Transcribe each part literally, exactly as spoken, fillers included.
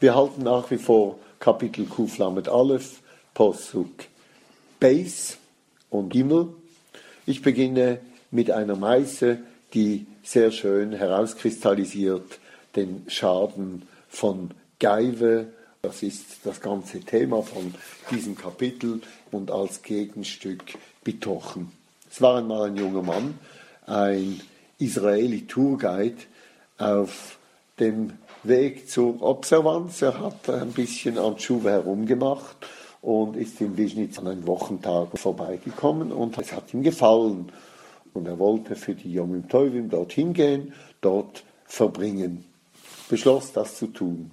Wir halten nach wie vor Kapitel Kuf Lamed Aleph, Posuk Beis und Gimel. Ich beginne mit einer Meise, die sehr schön herauskristallisiert den Schaden von Geive. Das ist das ganze Thema von diesem Kapitel und als Gegenstück Bitochen. Es war einmal ein junger Mann, ein Israeli-Tourguide auf dem Weg zur Observanz. Er hat ein bisschen an Tschuwe herumgemacht und ist in Wischnitz an einem Wochentag vorbeigekommen und es hat ihm gefallen. Und er wollte für die Yom Tovim dorthin gehen, dort verbringen. Beschloss, das zu tun.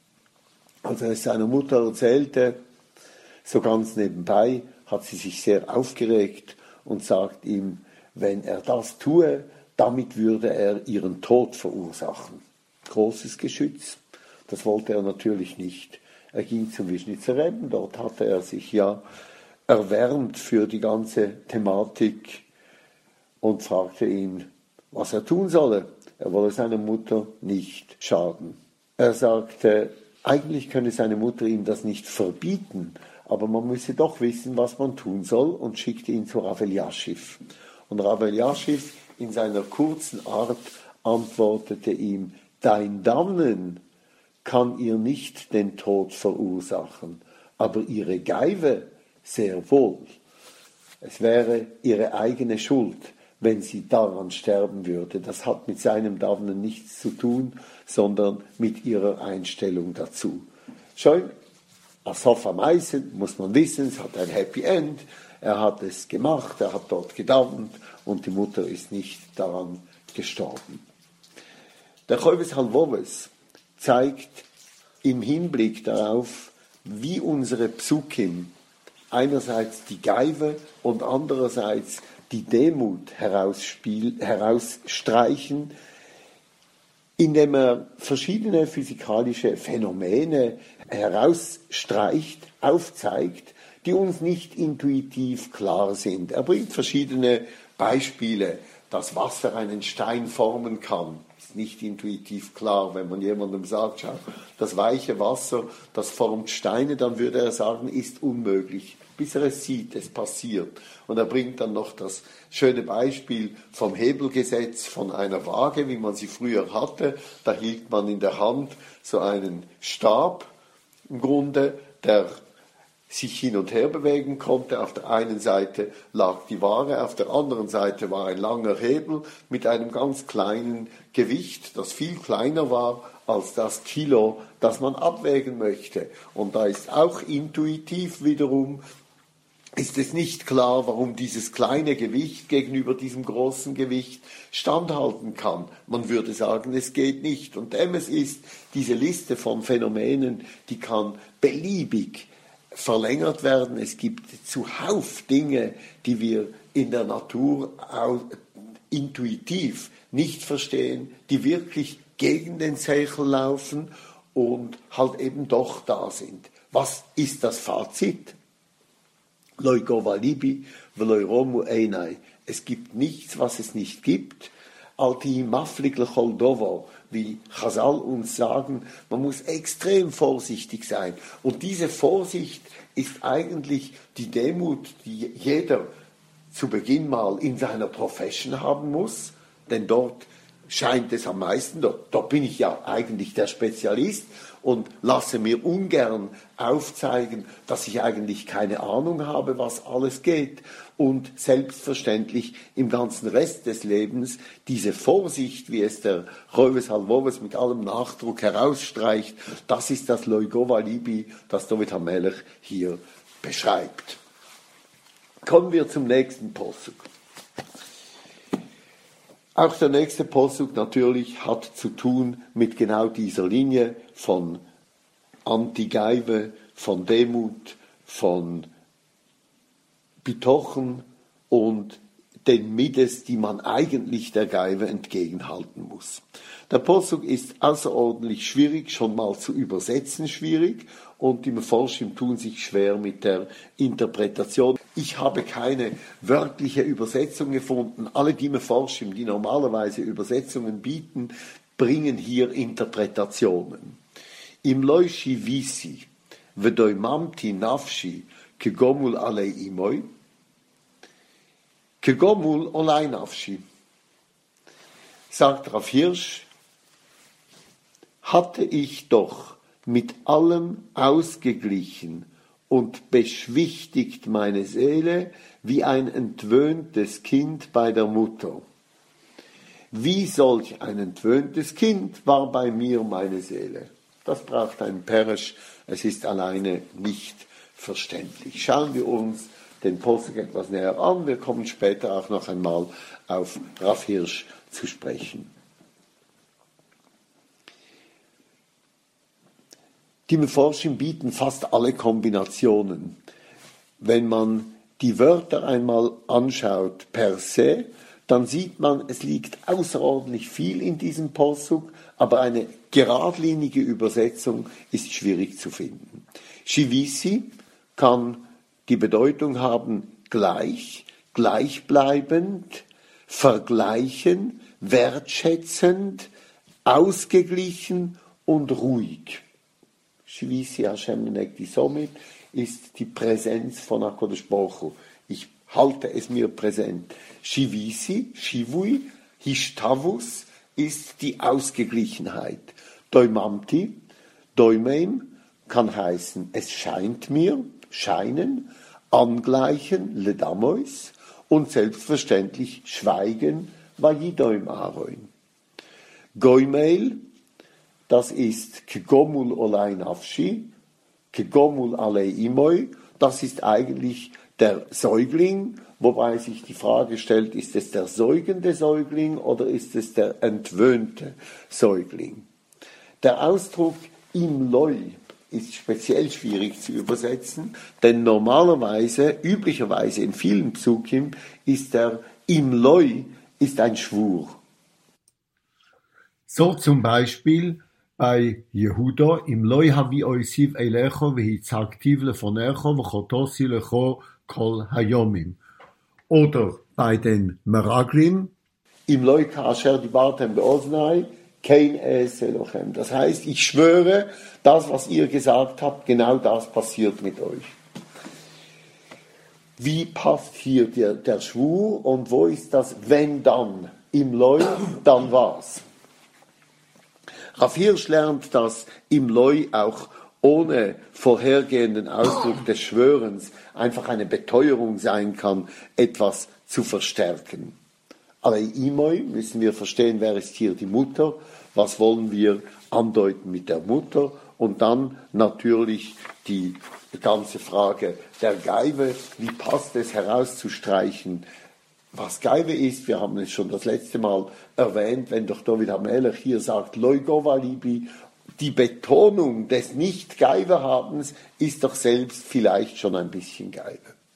Als er es seiner Mutter erzählte, so ganz nebenbei, hat sie sich sehr aufgeregt und sagt ihm, wenn er das tue, damit würde er ihren Tod verursachen. Großes Geschütz, das wollte er natürlich nicht. Er ging zum Wischnitzer Rebbe, dort hatte er sich ja erwärmt für die ganze Thematik und fragte ihn, was er tun solle. Er wolle seiner Mutter nicht schaden. Er sagte, eigentlich könne seine Mutter ihm das nicht verbieten, aber man müsse doch wissen, was man tun soll, und schickte ihn zu Rav Eliashiv. Und Rav Eliashiv in seiner kurzen Art antwortete ihm, dein Dannen kann ihr nicht den Tod verursachen, aber ihre Geive sehr wohl. Es wäre ihre eigene Schuld, wenn sie daran sterben würde. Das hat mit seinem Dannen nichts zu tun, sondern mit ihrer Einstellung dazu. Schön, Asof am Eisen, muss man wissen, es hat ein Happy End. Er hat es gemacht, er hat dort gedauert und die Mutter ist nicht daran gestorben. Der Choves Halvoves zeigt im Hinblick darauf, wie unsere Psukim einerseits die Geive und andererseits die Demut herausstreichen, indem er verschiedene physikalische Phänomene herausstreicht, aufzeigt, die uns nicht intuitiv klar sind. Er bringt verschiedene Beispiele. Das Wasser einen Stein formen kann, ist nicht intuitiv klar. Wenn man jemandem sagt, schau, das weiche Wasser, das formt Steine, dann würde er sagen, ist unmöglich. Bis er es sieht, es passiert. Und er bringt dann noch das schöne Beispiel vom Hebelgesetz von einer Waage, wie man sie früher hatte. Da hielt man in der Hand so einen Stab, im Grunde, der sich hin und her bewegen konnte. Auf der einen Seite lag die Ware, auf der anderen Seite war ein langer Hebel mit einem ganz kleinen Gewicht, das viel kleiner war als das Kilo, das man abwägen möchte. Und da ist auch intuitiv wiederum, ist es nicht klar, warum dieses kleine Gewicht gegenüber diesem großen Gewicht standhalten kann. Man würde sagen, es geht nicht. Und dem es ist, diese Liste von Phänomenen, die kann beliebig verlängert werden. Es gibt zuhauf Dinge, die wir in der Natur intuitiv nicht verstehen, die wirklich gegen den Seichel laufen und halt eben doch da sind. Was ist das Fazit? Es gibt nichts, was es nicht gibt. Wie Chazal uns sagen, man muss extrem vorsichtig sein. Und diese Vorsicht ist eigentlich die Demut, die jeder zu Beginn mal in seiner Profession haben muss, denn dort scheint es am meisten, dort, dort bin ich ja eigentlich der Spezialist und lasse mir ungern aufzeigen, dass ich eigentlich keine Ahnung habe, was alles geht. Und selbstverständlich im ganzen Rest des Lebens diese Vorsicht, wie es der Choves Halvoves mit allem Nachdruck herausstreicht, das ist das Loigova Libi, das David HaMelech hier beschreibt. Kommen wir zum nächsten Posuk. Auch der nächste Posuk natürlich hat zu tun mit genau dieser Linie von Anti-Geive, von Demut, von Bitochen und den Mides, die man eigentlich der Geive entgegenhalten muss. Der Posuk ist außerordentlich schwierig, schon mal zu übersetzen schwierig, und die Meforschim tun sich schwer mit der Interpretation. Ich habe keine wörtliche Übersetzung gefunden. Alle die Meforschim, die normalerweise Übersetzungen bieten, bringen hier Interpretationen. Im loi shivisi, v'doimamti nafshi, kegomul alei imoi, kegomul olei nafshi. Sagt Rav Hirsch, hatte ich doch mit allem ausgeglichen und beschwichtigt meine Seele wie ein entwöhntes Kind bei der Mutter. Wie solch ein entwöhntes Kind war bei mir meine Seele. Das braucht ein Peresch, es ist alleine nicht verständlich. Schauen wir uns den Posuk etwas näher an, wir kommen später auch noch einmal auf Rav Hirsch zu sprechen. Die Meforschim bieten fast alle Kombinationen. Wenn man die Wörter einmal anschaut per se, dann sieht man, es liegt außerordentlich viel in diesem Posuk, aber eine geradlinige Übersetzung ist schwierig zu finden. Shivisi kann die Bedeutung haben gleich, gleichbleibend, vergleichen, wertschätzend, ausgeglichen und ruhig. Shivisi Hashem nenegdi somit ist die Präsenz von HaKadosh Baruch Hu. Ich halte es mir präsent. Shivisi, Shivui, Hishtavus ist die Ausgeglichenheit. Doimamti, Doimeim kann heißen, es scheint mir, scheinen, angleichen, Ledamois und selbstverständlich schweigen, Vayidoim Aroin. Goimeil, das ist Kegomul olei nafshi, Kegomul alei imoi, das ist eigentlich der Säugling, wobei sich die Frage stellt, ist es der säugende Säugling oder ist es der entwöhnte Säugling? Der Ausdruck im Loi ist speziell schwierig zu übersetzen, denn normalerweise, üblicherweise in vielen Psukim, ist der im Loi ist ein Schwur. So zum Beispiel bei Yehuda, im Loi havi oisiv eilecho vehitzaktiv lefonecho v'chotosi lecho kol hayomim. Oder bei den Meraglim, im Loi kasher dibartem beoznai, kein es elochem. Das heißt, ich schwöre, das, was ihr gesagt habt, genau das passiert mit euch. Wie passt hier der, der Schwur und wo ist das wenn dann? Im Loi, dann was? Rav Hirsch lernt, dass im Loi auch ohne vorhergehenden Ausdruck des Schwörens einfach eine Beteuerung sein kann, etwas zu verstärken. Alei imoi müssen wir verstehen, wer ist hier die Mutter, was wollen wir andeuten mit der Mutter und dann natürlich die ganze Frage der Geive, wie passt es herauszustreichen, was Geive ist. Wir haben es schon das letzte Mal erwähnt, wenn doch David HaMelech hier sagt, Loi gova libi, die Betonung des Nicht-Geive-Habens ist doch selbst vielleicht schon ein bisschen Geive.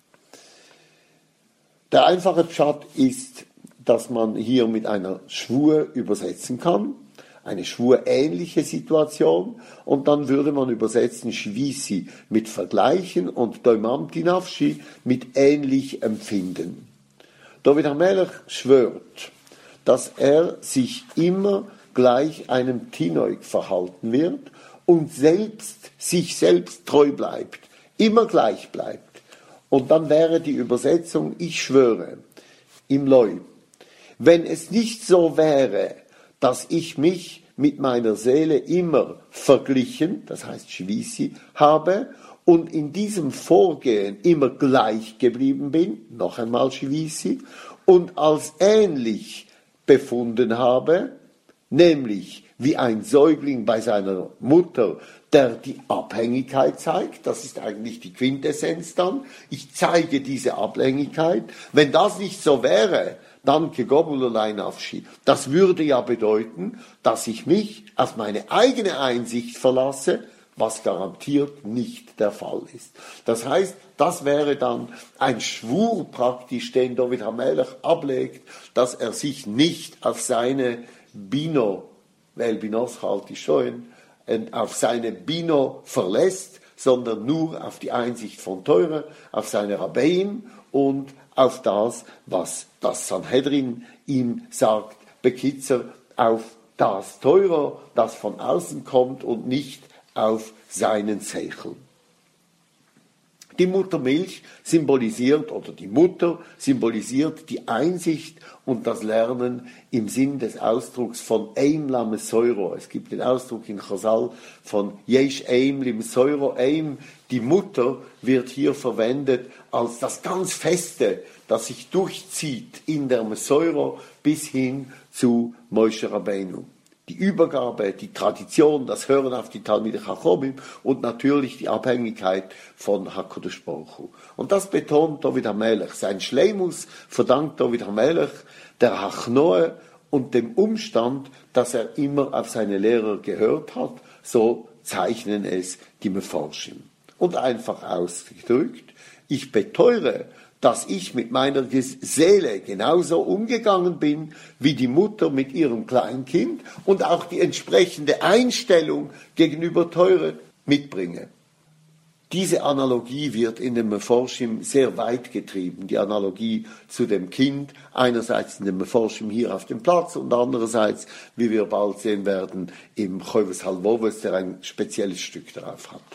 Der einfache Pshat ist, dass man hier mit einer Schwur übersetzen kann, eine schwurähnliche Situation, und dann würde man übersetzen Shvisi mit Vergleichen und Doimamti Nafshi mit ähnlich empfinden. David HaMelech schwört, dass er sich immer gleich einem Tinoik verhalten wird und selbst sich selbst treu bleibt, immer gleich bleibt. Und dann wäre die Übersetzung, ich schwöre, im Loi, wenn es nicht so wäre, dass ich mich mit meiner Seele immer verglichen, das heißt Shvisi, habe und in diesem Vorgehen immer gleich geblieben bin, noch einmal Shvisi, und als ähnlich befunden habe, nämlich wie ein Säugling bei seiner Mutter, der die Abhängigkeit zeigt, das ist eigentlich die Quintessenz dann, ich zeige diese Abhängigkeit, wenn das nicht so wäre, dann Kegobulolai Nafshi. Das würde ja bedeuten, dass ich mich auf meine eigene Einsicht verlasse, was garantiert nicht der Fall ist. Das heißt, das wäre dann ein Schwur praktisch, den David HaMelech ablegt, dass er sich nicht auf seine Bino, weil Binos halt die Scheuen, auf seine Bino verlässt, sondern nur auf die Einsicht von Teure, auf seine Rabbeim und auf das, was das Sanhedrin ihm sagt, Bekitzer, auf das Teure, das von außen kommt und nicht auf seinen Seichel. Die Muttermilch symbolisiert, oder die Mutter symbolisiert die Einsicht und das Lernen im Sinn des Ausdrucks von Eim Lame Soiro. Es gibt den Ausdruck in Chazal von Yesh Eim Lim Soiro. Eim, die Mutter, wird hier verwendet als das ganz Feste, das sich durchzieht in der Mesoiro bis hin zu Moshe Rabbeinu. Die Übergabe, die Tradition, das Hören auf die Talmidei Chachomim und natürlich die Abhängigkeit von HaKadosh Baruch Hu. Und das betont David HaMelech. Sein Schleimus verdankt David HaMelech der Hachnoe und dem Umstand, dass er immer auf seine Lehrer gehört hat. So zeichnen es die Mefarshim. Und einfach ausgedrückt, ich beteure, dass ich mit meiner Seele genauso umgegangen bin, wie die Mutter mit ihrem Kleinkind und auch die entsprechende Einstellung gegenüber Teure mitbringe. Diese Analogie wird in dem Mefarshim sehr weit getrieben, die Analogie zu dem Kind, einerseits in dem Mefarshim hier auf dem Platz und andererseits, wie wir bald sehen werden, im Choves Halvoves, der ein spezielles Stück darauf hat.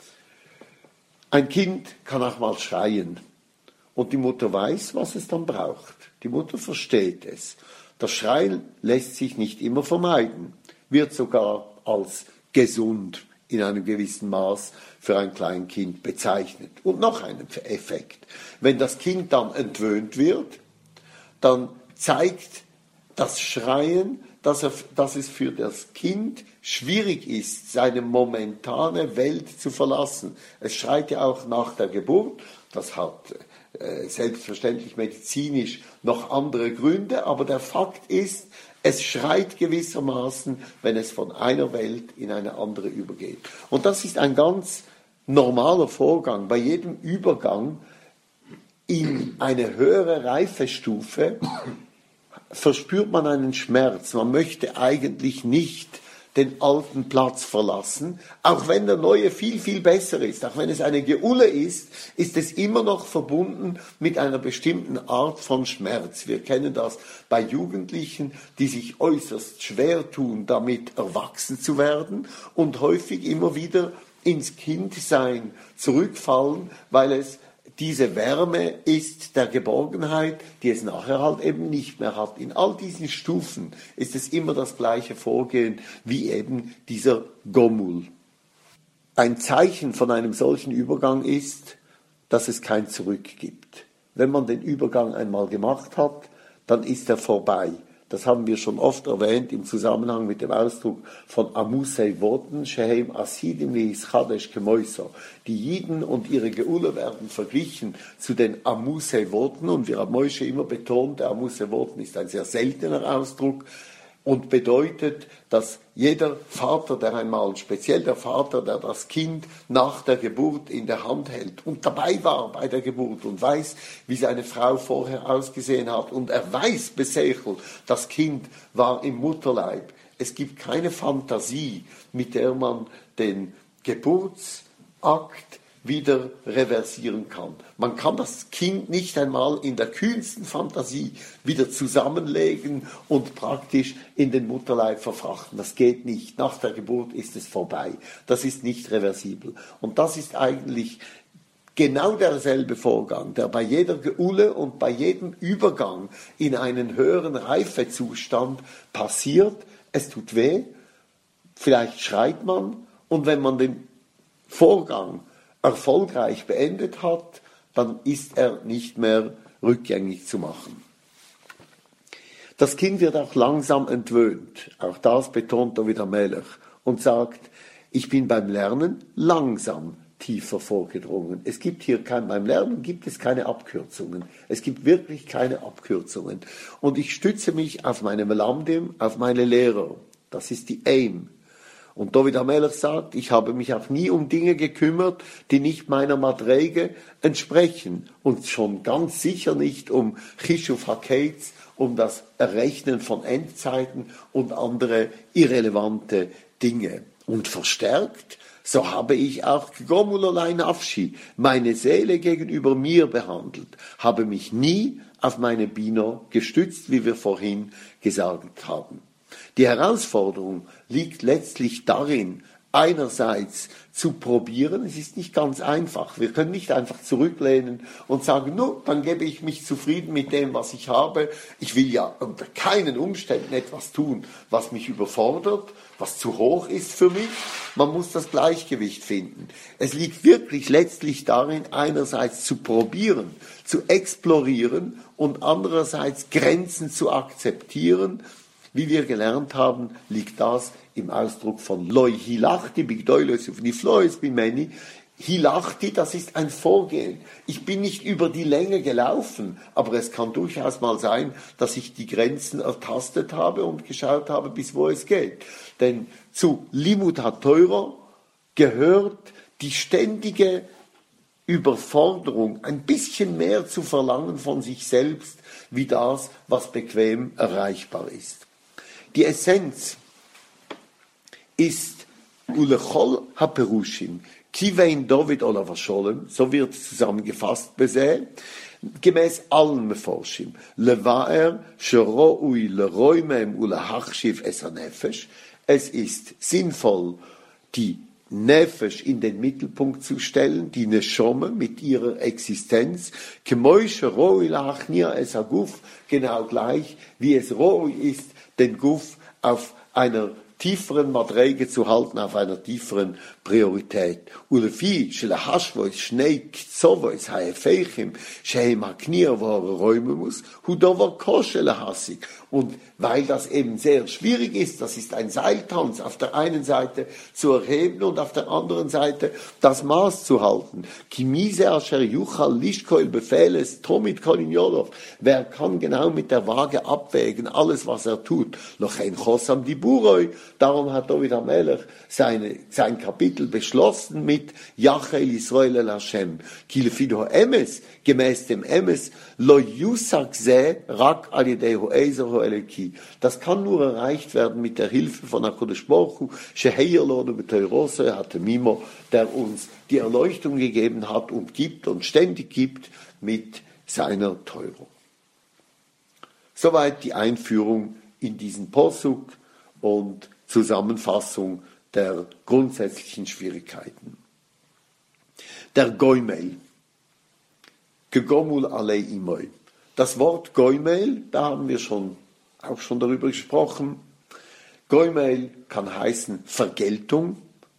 Ein Kind kann auch mal schreien. Und die Mutter weiß, was es dann braucht. Die Mutter versteht es. Das Schreien lässt sich nicht immer vermeiden, wird sogar als gesund in einem gewissen Maß für ein Kleinkind bezeichnet. Und noch ein Effekt. Wenn das Kind dann entwöhnt wird, dann zeigt das Schreien, dass, er, dass es für das Kind schwierig ist, seine momentane Welt zu verlassen. Es schreit ja auch nach der Geburt. Das hat selbstverständlich medizinisch noch andere Gründe, aber der Fakt ist, es schreit gewissermaßen, wenn es von einer Welt in eine andere übergeht. Und das ist ein ganz normaler Vorgang. Bei jedem Übergang in eine höhere Reifestufe verspürt man einen Schmerz. Man möchte eigentlich nicht den alten Platz verlassen, auch wenn der neue viel, viel besser ist. Auch wenn es eine Geule ist, ist es immer noch verbunden mit einer bestimmten Art von Schmerz. Wir kennen das bei Jugendlichen, die sich äußerst schwer tun, damit erwachsen zu werden und häufig immer wieder ins Kindsein zurückfallen, weil es diese Wärme ist der Geborgenheit, die es nachher halt eben nicht mehr hat. In all diesen Stufen ist es immer das gleiche Vorgehen wie eben dieser Gomul. Ein Zeichen von einem solchen Übergang ist, dass es kein Zurück gibt. Wenn man den Übergang einmal gemacht hat, dann ist er vorbei. Das haben wir schon oft erwähnt im Zusammenhang mit dem Ausdruck von Amusei Worten, Shehem Asidim Chadesh Kemoiso. Die Jiden und ihre Geule werden verglichen zu den Amusei Worten und wir haben Moshe immer betont, der Amusei Worten ist ein sehr seltener Ausdruck und bedeutet, dass jeder Vater, der einmal, speziell der Vater, der das Kind nach der Geburt in der Hand hält und dabei war bei der Geburt und weiß, wie seine Frau vorher ausgesehen hat und er weiß, Besechel, das Kind war im Mutterleib. Es gibt keine Fantasie, mit der man den Geburtsakt wieder reversieren kann. Man kann das Kind nicht einmal in der kühnsten Fantasie wieder zusammenlegen und praktisch in den Mutterleib verfrachten. Das geht nicht. Nach der Geburt ist es vorbei. Das ist nicht reversibel. Und das ist eigentlich genau derselbe Vorgang, der bei jeder Geule und bei jedem Übergang in einen höheren Reifezustand passiert. Es tut weh, vielleicht schreit man und wenn man den Vorgang erfolgreich beendet hat, dann ist er nicht mehr rückgängig zu machen. Das Kind wird auch langsam entwöhnt, auch das betont David HaMelech und sagt, ich bin beim Lernen langsam tiefer vorgedrungen. Es gibt hier kein, beim Lernen gibt es keine Abkürzungen. Es gibt wirklich keine Abkürzungen. Und ich stütze mich auf meine Melamdim, auf meine Lehrer. Das ist die Aim. Und David HaMelech sagt, ich habe mich auch nie um Dinge gekümmert, die nicht meiner Madrege entsprechen. Und schon ganz sicher nicht um Chishuf HaKetz, um das Errechnen von Endzeiten und andere irrelevante Dinge. Und verstärkt, so habe ich auch Gomulolai Nafshi, meine Seele gegenüber mir behandelt, habe mich nie auf meine Bino gestützt, wie wir vorhin gesagt haben. Die Herausforderung liegt letztlich darin, einerseits zu probieren. Es ist nicht ganz einfach. Wir können nicht einfach zurücklehnen und sagen, nur, dann gebe ich mich zufrieden mit dem, was ich habe. Ich will ja unter keinen Umständen etwas tun, was mich überfordert, was zu hoch ist für mich. Man muss das Gleichgewicht finden. Es liegt wirklich letztlich darin, einerseits zu probieren, zu explorieren und andererseits Grenzen zu akzeptieren. Wie wir gelernt haben, liegt das im Ausdruck von Loi Hilachti, Bigdoilos auf Nifloes Bimeni. Hilachti, das ist ein Vorgehen. Ich bin nicht über die Länge gelaufen, aber es kann durchaus mal sein, dass ich die Grenzen ertastet habe und geschaut habe, bis wo es geht. Denn zu Limud HaTorah gehört die ständige Überforderung, ein bisschen mehr zu verlangen von sich selbst, wie das, was bequem erreichbar ist. Die Essenz ist Ulechol HaPerushim, Kivein David Olav Sholem, so wird zusammengefasst besehen, gemäß allen Meforshim, Levaer, Sheroui, Leroimem, Ulehachshiv, Esanefesh. Es ist sinnvoll, die Nefesh in den Mittelpunkt zu stellen, die Neshome mit ihrer Existenz, Kemoische Roi Lachnia Esaguf, genau gleich wie es Roi ist, den Guf auf einer tieferen Madrege zu halten, auf einer tieferen Priorität. Ulefi, Shelahashvois, Schneik, Zovois, Haefeichim, Shehem Haknir, wo er räumen muss, Hudover Koshelahasik. Und weil das eben sehr schwierig ist, das ist ein Seiltanz, auf der einen Seite zu erheben und auf der anderen Seite das Maß zu halten. Kimise asher yuchal lishkoil befehles, tomit kolin yolov. Wer kann genau mit der Waage abwägen, alles was er tut? Lochein chosam diburoi. Darum hat David HaMelech seine, sein Kapitel beschlossen mit Yachel Yisrael el Hashem. Kilefido Emes, gemäß dem Emes, lo yusak ze rak al yedei ho'ezer ho'eleki. Das kann nur erreicht werden mit der Hilfe von HaKadosh Baruch Hu, sheheir lodu b'teirose hatemimo, der uns die Erleuchtung gegeben hat und gibt und ständig gibt mit seiner Teurung. Soweit die Einführung in diesen Posuk und Zusammenfassung der grundsätzlichen Schwierigkeiten. Der Goimel. Gegomul alei imoi. Das Wort Goimel, da haben wir schon, auch schon darüber gesprochen. Goimel kann heißen Vergeltung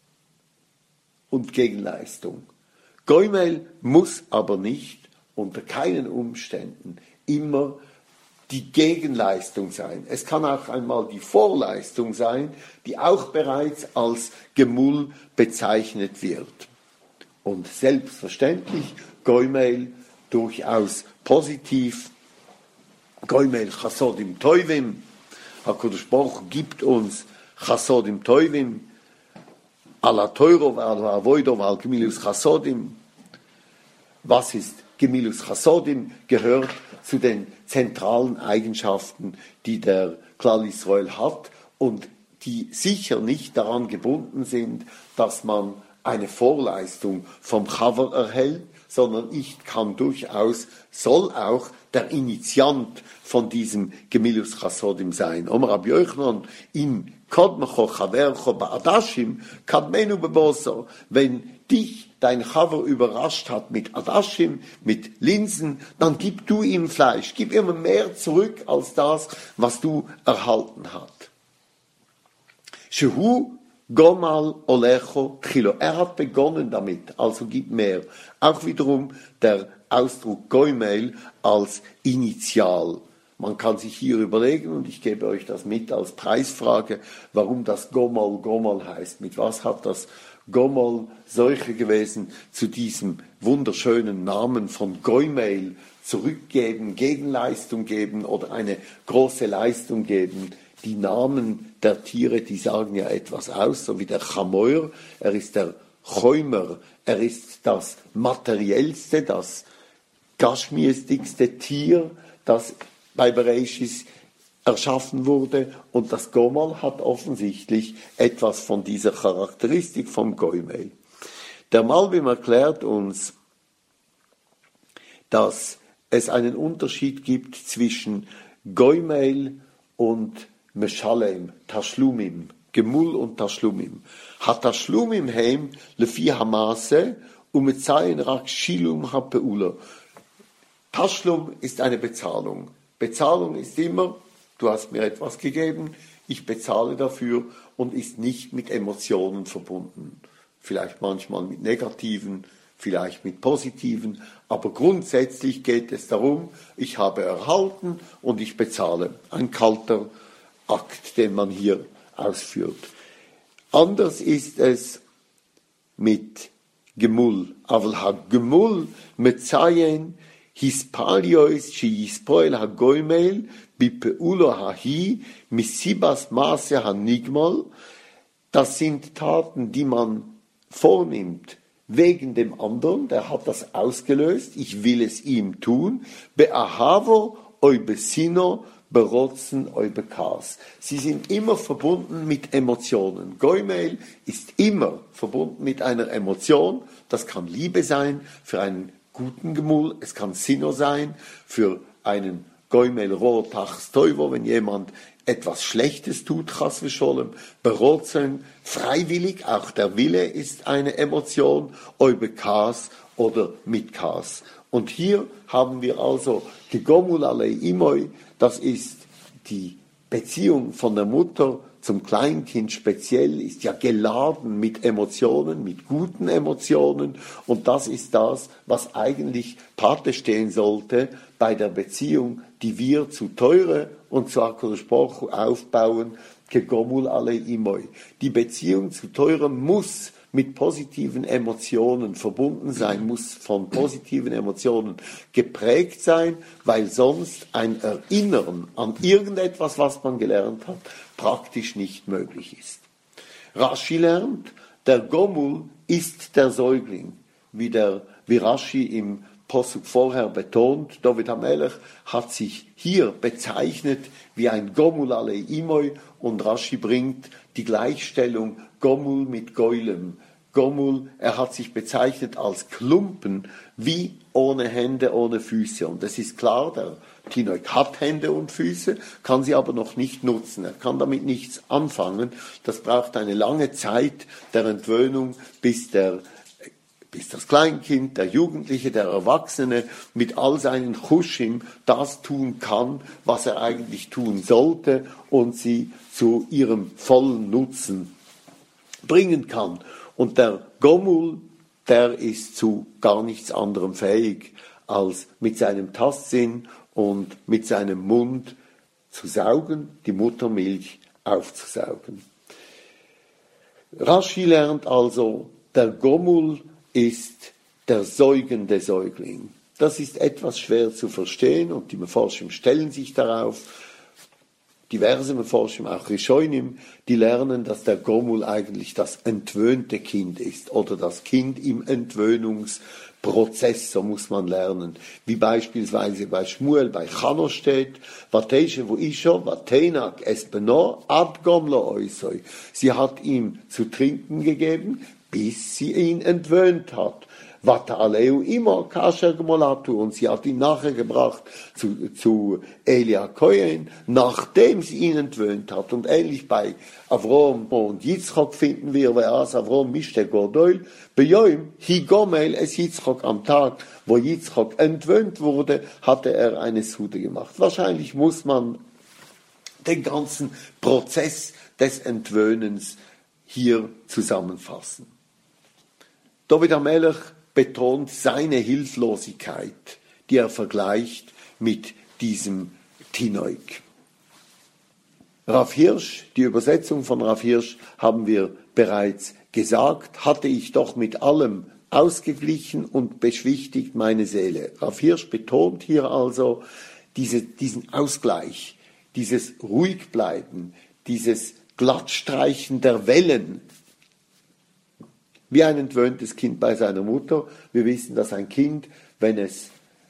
und Gegenleistung. Goimel muss aber nicht unter keinen Umständen immer die Gegenleistung sein. Es kann auch einmal die Vorleistung sein, die auch bereits als Gemul bezeichnet wird. Und selbstverständlich Goimel durchaus positiv. Goimel Chasodim Toivim. HaKadosh Baruch Hu gibt uns Chasodim Toivim. Ala Teuro v'al Avodo v'al Gemilus Chasodim. Was ist Gemilus Chasodim? Gehört zu den zentralen Eigenschaften, die der Klal Israel hat und die sicher nicht daran gebunden sind, dass man eine Vorleistung vom Chaver erhält, sondern ich kann durchaus, soll auch der Initiant von diesem Gemilus Chasodim sein. Omer Rabbi Yochanan in Kodmecho Chavercho Ba'adashim Kadmenu Bebosor. Wenn dich dein Chaver überrascht hat mit Adashim, mit Linsen, dann gib du ihm Fleisch. Gib immer mehr zurück als das, was du erhalten hast. Shehu Gomal Olecho Chilo. Er hat begonnen damit, also gib mehr. Auch wiederum der Ausdruck Goimel als Initial. Man kann sich hier überlegen, und ich gebe euch das mit als Preisfrage, warum das Gomal Gomal heißt. Mit was hat das Gomal solche gewesen zu diesem wunderschönen Namen von Goimel zurückgeben, Gegenleistung geben oder eine große Leistung geben. Die Namen der Tiere, die sagen ja etwas aus, so wie der Chamoir, er ist der Choimer, er ist das materiellste, das gashmiestigste Tier, das bei Bereishis erschaffen wurde, und das Gomal hat offensichtlich etwas von dieser Charakteristik vom Goimel. Der Malbim erklärt uns, dass es einen Unterschied gibt zwischen Goimel und Meshalem, Tashlumim, Gemul und Tashlumim. Hat Tashlumim heim lefi hamase umetzayin rak shilum hapeula. Tashlum ist eine Bezahlung. Bezahlung ist immer, du hast mir etwas gegeben, ich bezahle dafür und ist nicht mit Emotionen verbunden. Vielleicht manchmal mit negativen, vielleicht mit positiven, aber grundsätzlich geht es darum, ich habe erhalten und ich bezahle. Ein kalter Akt, den man hier ausführt. Anders ist es mit Gemul. Aber ha Gemul metzayen hispaliois shi yispoel ha goimel bipeulo hahi misibas maase ha nigmal. Das sind Taten, die man vornimmt wegen dem anderen, der hat das ausgelöst, ich will es ihm tun. Beahavo oi besino berotzen oi bekas. Sie sind immer verbunden mit Emotionen. Goimel ist immer verbunden mit einer Emotion. Das kann Liebe sein für einen guten Gemul, es kann Sino sein für einen Goimel ro tachs toivo, wenn jemand etwas Schlechtes tut, chas v'sholem, berotzen, freiwillig, auch der Wille ist eine Emotion, oi bekas oder mit kas. Und hier haben wir also gegomul alei imoi, das ist die Beziehung von der Mutter zum Kleinkind speziell, ist ja geladen mit Emotionen, mit guten Emotionen. Und das ist das, was eigentlich Pate stehen sollte bei der Beziehung, die wir zu Teure und zu HaKadosh Baruch Hu aufbauen, gegomul alei imoi. Die Beziehung zu Teure muss mit positiven Emotionen verbunden sein, muss von positiven Emotionen geprägt sein, weil sonst ein Erinnern an irgendetwas, was man gelernt hat, praktisch nicht möglich ist. Rashi lernt, der Gomul ist der Säugling, wie, der, wie Rashi im Posuk vorher betont. David HaMelech hat sich hier bezeichnet wie ein Gomul alei imoi und Rashi bringt die Gleichstellung Gomul mit Goylem. Gomul, er hat sich bezeichnet als Klumpen, wie ohne Hände, ohne Füße. Und es ist klar, der Tinoik hat Hände und Füße, kann sie aber noch nicht nutzen. Er kann damit nichts anfangen. Das braucht eine lange Zeit der Entwöhnung, bis der bis das Kleinkind, der Jugendliche, der Erwachsene mit all seinen Chushim das tun kann, was er eigentlich tun sollte und sie zu ihrem vollen Nutzen bringen kann. Und der Gomul, der ist zu gar nichts anderem fähig, als mit seinem Tastsinn und mit seinem Mund zu saugen, die Muttermilch aufzusaugen. Rashi lernt also, der Gomul ist der säugende Säugling. Das ist etwas schwer zu verstehen und die Meforschim stellen sich darauf. Diverse Meforschim, auch Rishonim, die lernen, dass der Gomul eigentlich das entwöhnte Kind ist oder das Kind im Entwöhnungsprozess, so muss man lernen. Wie beispielsweise bei Shmuel, bei Chano steht, Vateshe wo isho, vatenak es beno, ad gomlo oisoi. Sie hat ihm zu trinken gegeben, bis sie ihn entwöhnt hat. Vata aleu immer kasher gemolatu, und sie hat ihn nachher gebracht zu, zu Elia Kohen, nachdem sie ihn entwöhnt hat. Und ähnlich bei Avrom und Yitzchok finden wir, wer as Avrom mischte Gordoil, bejoim higomel es Yitzchok, am Tag, wo Yitzchok entwöhnt wurde, hatte er eine Sude gemacht. Wahrscheinlich muss man den ganzen Prozess des Entwöhnens hier zusammenfassen. David HaMelech betont seine Hilflosigkeit, die er vergleicht mit diesem Tinoik. Rav Hirsch, die Übersetzung von Rav Hirsch haben wir bereits gesagt, hatte ich doch mit allem ausgeglichen und beschwichtigt meine Seele. Rav Hirsch betont hier also diese, diesen Ausgleich, dieses Ruhigbleiben, dieses Glattstreichen der Wellen, wie ein entwöhntes Kind bei seiner Mutter. Wir wissen, dass ein Kind, wenn es,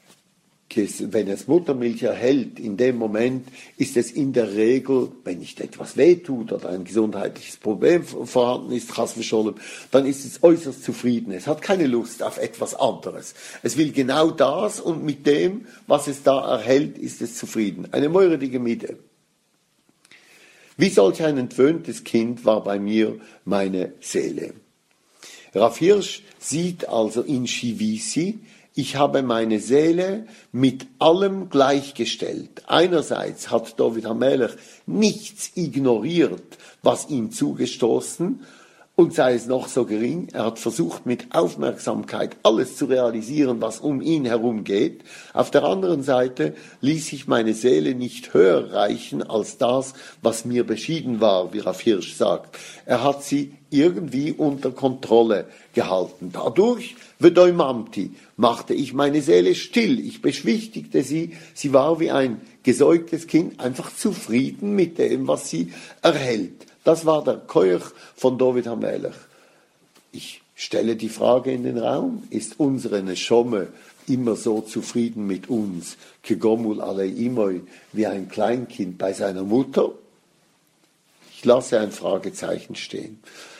wenn es Muttermilch erhält, in dem Moment ist es in der Regel, wenn nicht etwas wehtut oder ein gesundheitliches Problem vorhanden ist, dann ist es äußerst zufrieden. Es hat keine Lust auf etwas anderes. Es will genau das und mit dem, was es da erhält, ist es zufrieden. Eine meurige Mitte. Wie solch ein entwöhntes Kind war bei mir meine Seele. Rav Hirsch sieht also in Shivisi, ich habe meine Seele mit allem gleichgestellt. Einerseits hat David HaMelech nichts ignoriert, was ihm zugestoßen, und sei es noch so gering, er hat versucht mit Aufmerksamkeit alles zu realisieren, was um ihn herum geht. Auf der anderen Seite ließ sich meine Seele nicht höher reichen als das, was mir beschieden war, wie Rav Hirsch sagt. Er hat sie irgendwie unter Kontrolle gehalten. Dadurch, Vedoimamti, machte ich meine Seele still, ich beschwichtigte sie, sie war wie ein gesäugtes Kind, einfach zufrieden mit dem, was sie erhält. Das war der Keuch von David HaMelech. Ich stelle die Frage in den Raum, ist unsere Neshome immer so zufrieden mit uns, kegomul alei imoi, wie ein Kleinkind bei seiner Mutter? Ich lasse ein Fragezeichen stehen.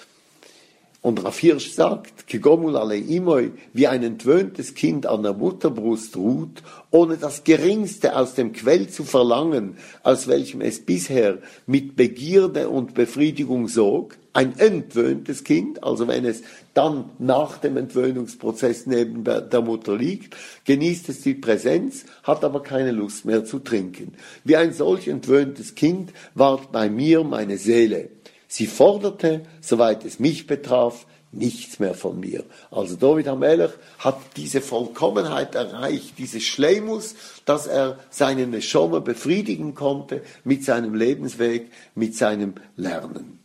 Und Rav Hirsch sagt, kegomul alei imoi, wie ein entwöhntes Kind an der Mutterbrust ruht, ohne das Geringste aus dem Quell zu verlangen, aus welchem es bisher mit Begierde und Befriedigung sog, ein entwöhntes Kind, also wenn es dann nach dem Entwöhnungsprozess neben der Mutter liegt, genießt es die Präsenz, hat aber keine Lust mehr zu trinken. Wie ein solch entwöhntes Kind ward bei mir meine Seele. Sie forderte, soweit es mich betraf, nichts mehr von mir. Also David HaMelech hat diese Vollkommenheit erreicht, diese Schleimus, dass er seine Neshome befriedigen konnte mit seinem Lebensweg, mit seinem Lernen.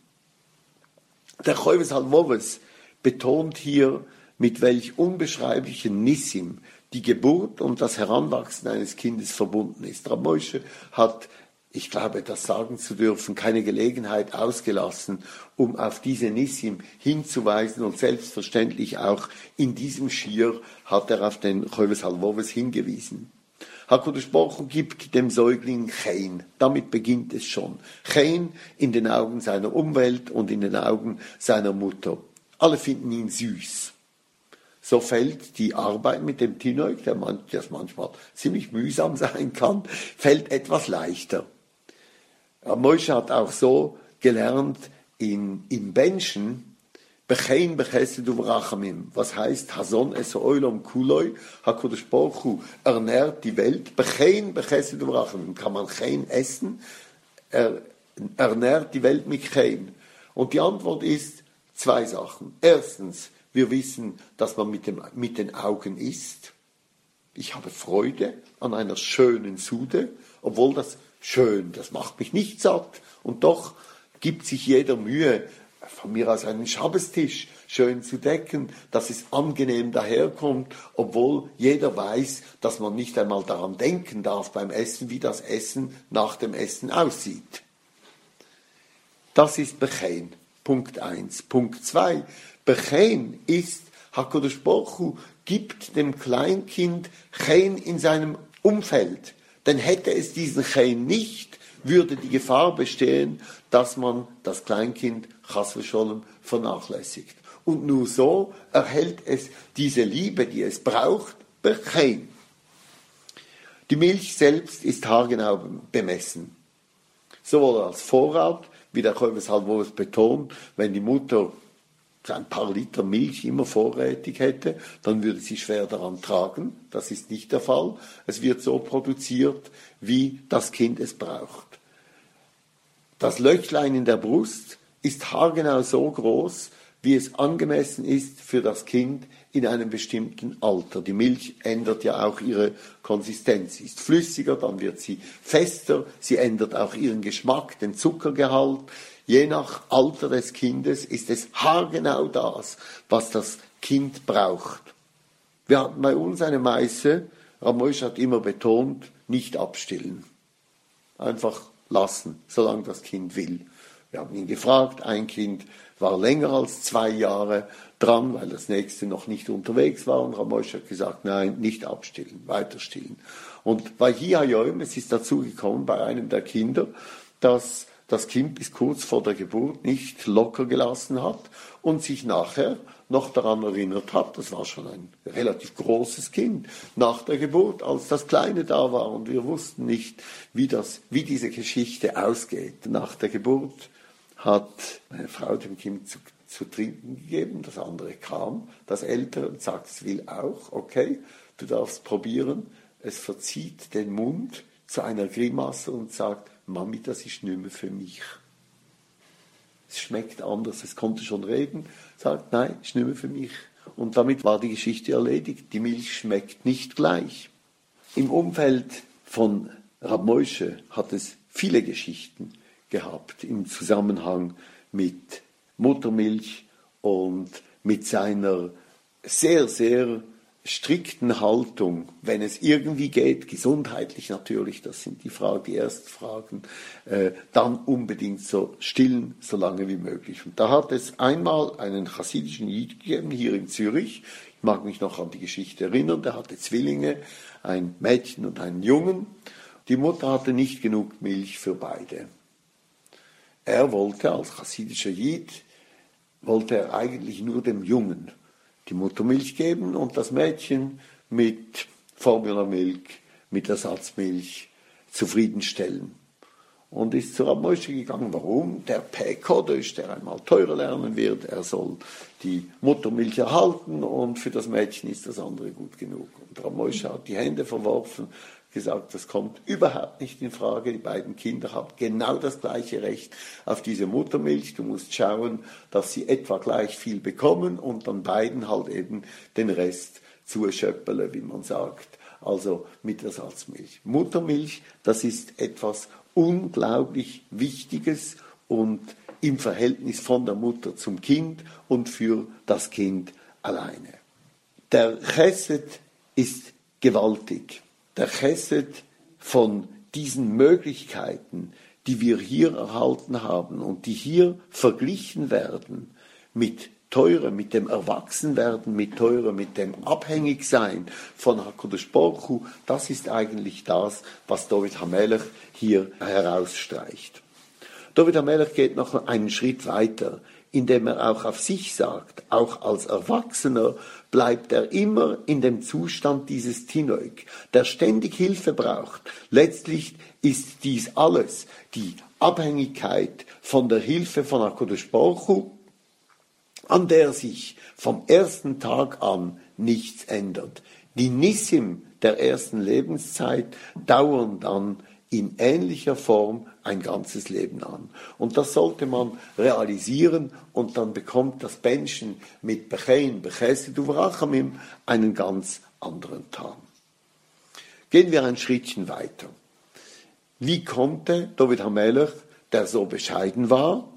Der Choves Halvoves betont hier, mit welch unbeschreiblichen Nissim die Geburt und das Heranwachsen eines Kindes verbunden ist. Rav Moshe hat, ich glaube, das sagen zu dürfen, keine Gelegenheit ausgelassen, um auf diese Nissim hinzuweisen, und selbstverständlich auch in diesem Schir hat er auf den Choves Halvoves hingewiesen. HaKadosh Baruch Hu gibt dem Säugling Chen, damit beginnt es schon. Chen in den Augen seiner Umwelt und in den Augen seiner Mutter. Alle finden ihn süß. So fällt die Arbeit mit dem Tinoik, der manchmal ziemlich mühsam sein kann, fällt etwas leichter. Moshe hat auch so gelernt in, im Menschen, Bechein bechesed uvrachamim, was heißt, Hason es oilom kuloi, HaKadosh Baruch Hu ernährt die Welt, Bechein bechesed uvrachamim, kann man Chen essen, er ernährt die Welt mit Chen. Und die Antwort ist zwei Sachen. Erstens, wir wissen, dass man mit, dem, mit den Augen isst. Ich habe Freude an einer schönen Sude, obwohl das schön, das macht mich nicht satt, und doch gibt sich jeder Mühe, von mir aus einen Schabbestisch schön zu decken, dass es angenehm daherkommt, obwohl jeder weiß, dass man nicht einmal daran denken darf beim Essen, wie das Essen nach dem Essen aussieht. Das ist Bechein, Punkt eins. Punkt zwei, Bechein ist, HaKadosh Baruch Hu gibt dem Kleinkind Chen in seinem Umfeld. Denn hätte es diesen Chen nicht, würde die Gefahr bestehen, dass man das Kleinkind Chas v'Sholem vernachlässigt. Und nur so erhält es diese Liebe, die es braucht, Bechein. Die Milch selbst ist haargenau bemessen. Sowohl als Vorrat, wie der Choves Halvoves betont, wenn die Mutter ein paar Liter Milch immer vorrätig hätte, dann würde sie schwer daran tragen. Das ist nicht der Fall. Es wird so produziert, wie das Kind es braucht. Das Löchlein in der Brust ist haargenau so groß, wie es angemessen ist für das Kind in einem bestimmten Alter. Die Milch ändert ja auch ihre Konsistenz. Sie ist flüssiger, dann wird sie fester, sie ändert auch ihren Geschmack, den Zuckergehalt. Je nach Alter des Kindes ist es haargenau das, was das Kind braucht. Wir hatten bei uns eine Meise, Rav Moshe hat immer betont, nicht abstillen. Einfach lassen, solange das Kind will. Wir haben ihn gefragt, ein Kind war länger als zwei Jahre dran, weil das nächste noch nicht unterwegs war, und Rav Moshe hat gesagt, nein, nicht abstillen, weiter stillen. Und bei Hiayom, es ist dazu gekommen bei einem der Kinder, dass das Kind bis kurz vor der Geburt nicht locker gelassen hat und sich nachher noch daran erinnert hat. Das war schon ein relativ großes Kind nach der Geburt, als das Kleine da war. Und wir wussten nicht, wie, das, wie diese Geschichte ausgeht. Nach der Geburt hat meine Frau dem Kind zu, zu trinken gegeben. Das andere kam, das Ältere, und sagt, es will auch. Okay, du darfst probieren. Es verzieht den Mund zu einer Grimasse und sagt, Mami, das ist nicht mehr für mich. Es schmeckt anders, es konnte schon reden, sagt, nein, ist nicht mehr für mich. Und damit war die Geschichte erledigt. Die Milch schmeckt nicht gleich. Im Umfeld von Rab Moshe hat es viele Geschichten gehabt im Zusammenhang mit Muttermilch und mit seiner sehr, sehr strikten Haltung, wenn es irgendwie geht, gesundheitlich natürlich, das sind die Fragen, die ersten Fragen, äh, dann unbedingt so stillen, so lange wie möglich. Und da hat es einmal einen chassidischen Jid gegeben, hier in Zürich, ich mag mich noch an die Geschichte erinnern, der hatte Zwillinge, ein Mädchen und einen Jungen. Die Mutter hatte nicht genug Milch für beide. Er wollte als chassidischer Jid, wollte er eigentlich nur dem Jungen die Muttermilch geben und das Mädchen mit Formulamilch, mit Ersatzmilch zufriedenstellen. Und ist zu Rab Moshe gegangen. Warum? Der Peh-Kodesh, der einmal teurer lernen wird, er soll die Muttermilch erhalten und für das Mädchen ist das andere gut genug. Und Rab Moshe hat die Hände verworfen, gesagt, das kommt überhaupt nicht in Frage. Die beiden Kinder haben genau das gleiche Recht auf diese Muttermilch. Du musst schauen, dass sie etwa gleich viel bekommen und dann beiden halt eben den Rest zuschöppeln, wie man sagt. Also mit Ersatzmilch. Muttermilch, das ist etwas unglaublich Wichtiges und im Verhältnis von der Mutter zum Kind und für das Kind alleine. Der Chesed ist gewaltig. Der Chesed von diesen Möglichkeiten, die wir hier erhalten haben und die hier verglichen werden mit Teure, mit dem Erwachsenwerden, mit Teure, mit dem Abhängigsein von HaKadosh Baruch Hu, das ist eigentlich das, was David HaMelech hier herausstreicht. David HaMelech geht noch einen Schritt weiter, indem er auch auf sich sagt, auch als Erwachsener bleibt er immer in dem Zustand dieses Tinoik, der ständig Hilfe braucht. Letztlich ist dies alles die Abhängigkeit von der Hilfe von HaKadosh Baruch Hu, an der sich vom ersten Tag an nichts ändert. Die Nissim der ersten Lebenszeit dauern dann in ähnlicher Form ein ganzes Leben an. Und das sollte man realisieren und dann bekommt das Menschen mit Bechein, Bechesed Uvrachamim einen ganz anderen Tarn. Gehen wir ein Schrittchen weiter. Wie konnte David HaMelech, der so bescheiden war,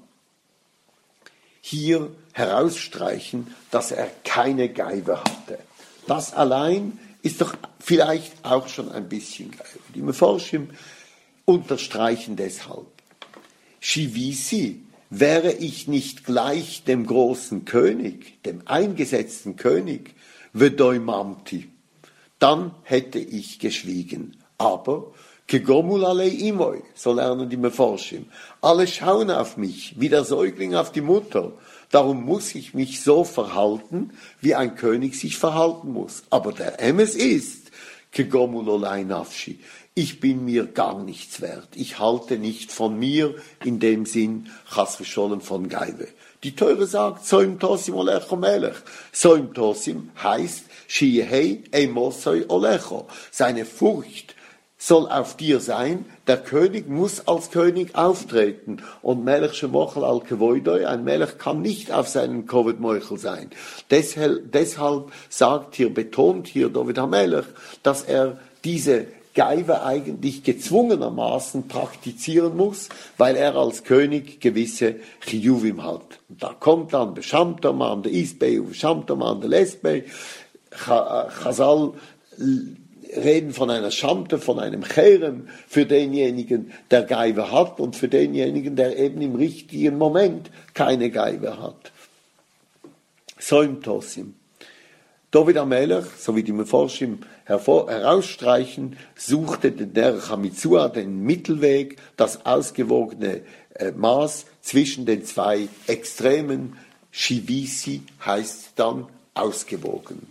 hier herausstreichen, dass er keine Geibe hatte? Das allein ist doch vielleicht auch schon ein bisschen Geibe. Die Meforschim unterstreichen deshalb. Shivisi, wäre ich nicht gleich dem großen König, dem eingesetzten König, Vedoi Mamti, dann hätte ich geschwiegen. Aber, Kegomul alei imoi, so lernen die Meforschim, alle schauen auf mich, wie der Säugling auf die Mutter. Darum muss ich mich so verhalten, wie ein König sich verhalten muss. Aber der Emes ist, Kegomul olei nafshi, ich bin mir gar nichts wert. Ich halte nicht von mir in dem Sinn, chas v'sholem von Geibe. Die Teure sagt, Soim Tosim Olecho Melech. Soim Tosim heißt, Shiehei Emosoi Olecho. Seine Furcht soll auf dir sein. Der König muss als König auftreten. Und Melech Shemochel al Kevoidoi, ein Melech kann nicht auf seinen Kovet Meuchel sein. Deshalb, deshalb sagt hier, betont hier David HaMelech, dass er diese Geive eigentlich gezwungenermaßen praktizieren muss, weil er als König gewisse Chiyuvim hat. Und da kommt dann Beshamtoman, der Isbei, Beshamtoman, der Lesbei. Chazal reden von einer Schamte, von einem Cherem für denjenigen, der Geive hat und für denjenigen, der eben im richtigen Moment keine Geive hat. Soim Tosim. David HaMelech, so wie die Meforschim herausstreichen, suchte den Derech HaMitzua, den Mittelweg, das ausgewogene äh, Maß zwischen den zwei Extremen, Shivisi heißt dann ausgewogen.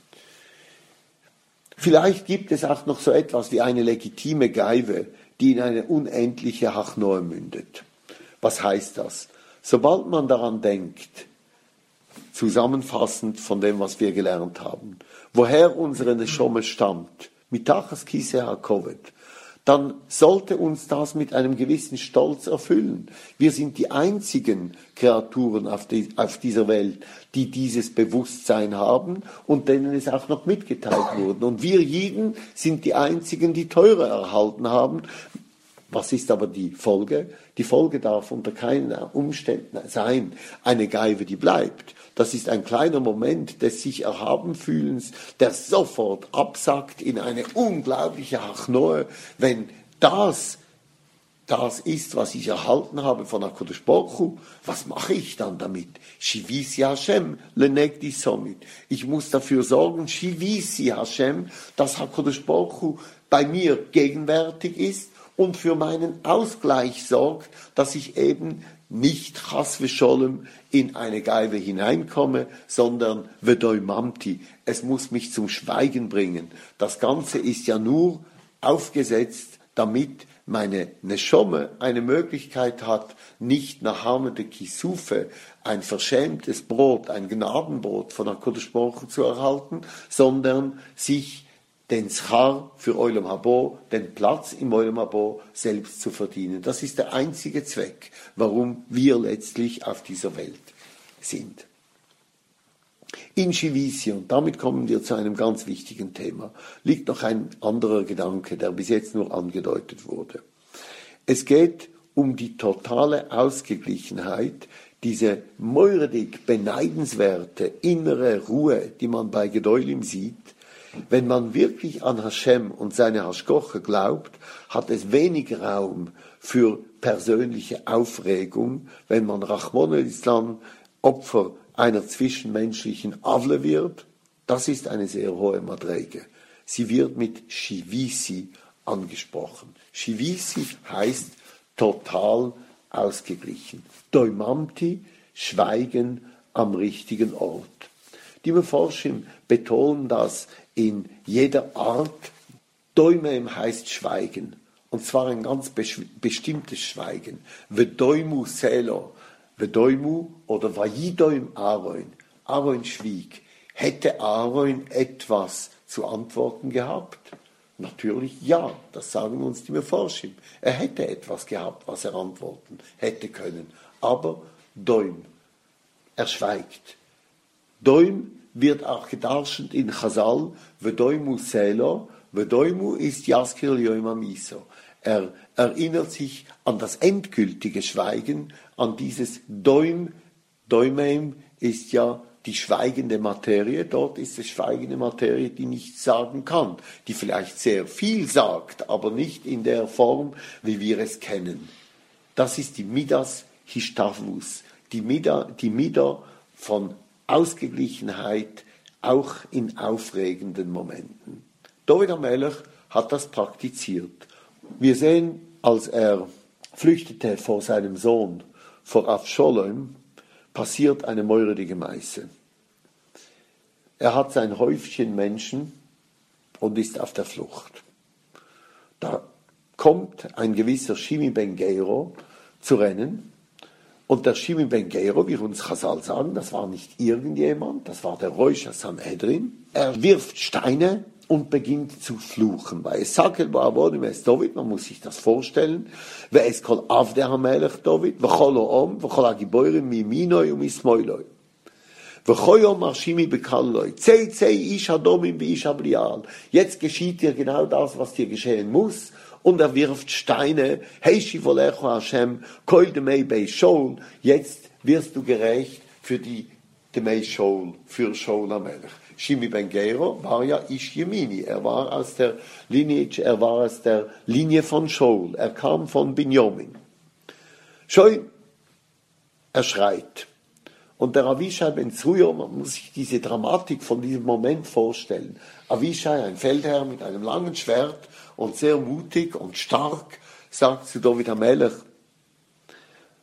Vielleicht gibt es auch noch so etwas wie eine legitime Geive, die in eine unendliche Hachnoe mündet. Was heißt das? Sobald man daran denkt, zusammenfassend von dem, was wir gelernt haben, woher unsere Neshome stammt, mitachas kise hakovet, dann sollte uns das mit einem gewissen Stolz erfüllen. Wir sind die einzigen Kreaturen auf, die, auf dieser Welt, die dieses Bewusstsein haben und denen es auch noch mitgeteilt wurde. Und wir Jiden sind die einzigen, die Teure erhalten haben. Was ist aber die Folge? Die Folge darf unter keinen Umständen sein, eine Geive, die bleibt. Das ist ein kleiner Moment des sich erhaben Fühlens, der sofort absackt in eine unglaubliche Hachnoe, wenn das das ist, was ich erhalten habe von HaKadosh Baruch Hu. Was mache ich dann damit? Shivisi Hashem lenegdi somit. Ich muss dafür sorgen, Shivisi Hashem, dass HaKadosh Baruch Hu bei mir gegenwärtig ist und für meinen Ausgleich sorgt, dass ich eben nicht chas v'sholem in eine Geive hineinkomme, sondern vedoi mamti. Es muss mich zum Schweigen bringen. Das Ganze ist ja nur aufgesetzt, damit meine Neshome eine Möglichkeit hat, nicht nach Hamede Kisufe, ein verschämtes Brot, ein Gnadenbrot von HaKadosh Baruch Hu zu erhalten, sondern sich den Schar für Olam Habo, den Platz im Olam Habo selbst zu verdienen. Das ist der einzige Zweck, warum wir letztlich auf dieser Welt sind. In Shivisi, und damit kommen wir zu einem ganz wichtigen Thema, liegt noch ein anderer Gedanke, der bis jetzt nur angedeutet wurde. Es geht um die totale Ausgeglichenheit, diese meuredig beneidenswerte innere Ruhe, die man bei Gedolim sieht. Wenn man wirklich an Hashem und seine Hashgoche glaubt, hat es wenig Raum für persönliche Aufregung, wenn man Rachmon el-Islam Opfer einer zwischenmenschlichen Avle wird. Das ist eine sehr hohe Madrege. Sie wird mit Shivisi angesprochen. Shivisi heißt total ausgeglichen. Doimamti, Schweigen am richtigen Ort. Die Meforschim betonen das in jeder Art. Doimem heißt Schweigen. Und zwar ein ganz bestimmtes Schweigen. Vedoimu selo. Vedoimu oder Vayidoim Aaron. Aaron schwieg. Hätte Aaron etwas zu antworten gehabt? Natürlich ja, das sagen uns die Meforschim. Er hätte etwas gehabt, was er antworten hätte können. Aber Doim, er schweigt. Doim wird auch gedarstellt in Chazal, Vedoimu Selo, Vedoimu ist Yaskir Yoim Amiso. Er erinnert sich an das endgültige Schweigen, an dieses Doim. Doimem ist ja die schweigende Materie, dort ist es schweigende Materie, die nichts sagen kann, die vielleicht sehr viel sagt, aber nicht in der Form, wie wir es kennen. Das ist die Midas Hishtavus, die Mida, die Mida von Ausgeglichenheit, auch in aufregenden Momenten. David HaMelech hat das praktiziert. Wir sehen, als er flüchtete vor seinem Sohn, vor Avsholom, passiert eine meurige Meise. Er hat sein Häufchen Menschen und ist auf der Flucht. Da kommt ein gewisser Shimi ben Geiro zu rennen. Und der Shimi ben Geiro, wie uns Chazal sagen, das war nicht irgendjemand, das war der Rosh HaSanhedrin. Er wirft Steine und beginnt zu fluchen. Weil es sagt, David, man muss sich das vorstellen, wer es kol Avdei HaMelech David, v'chol ha'om, v'chol ha'giborim miminoi u'mismoiloi. V'choyom Shimi bekalloi, zei zei ish hadomim v'ish habrial. Jetzt geschieht dir genau das, was dir geschehen muss. Und er wirft Steine. Hey Shivolecho Hashem, kol demei bei Shaul. Jetzt wirst du gerecht für die demei Shaul, für Shaul HaMelech. Shimi ben Geiro war ja Ish Yemini. Er war aus der Lineage, er war aus der Linie von Shaul. Er kam von Binyamin. Schau, er schreit. Und der Avishai ben Zruya, man muss sich diese Dramatik von diesem Moment vorstellen. Avishai, ein Feldherr mit einem langen Schwert und sehr mutig und stark, sagt zu David HaMelech,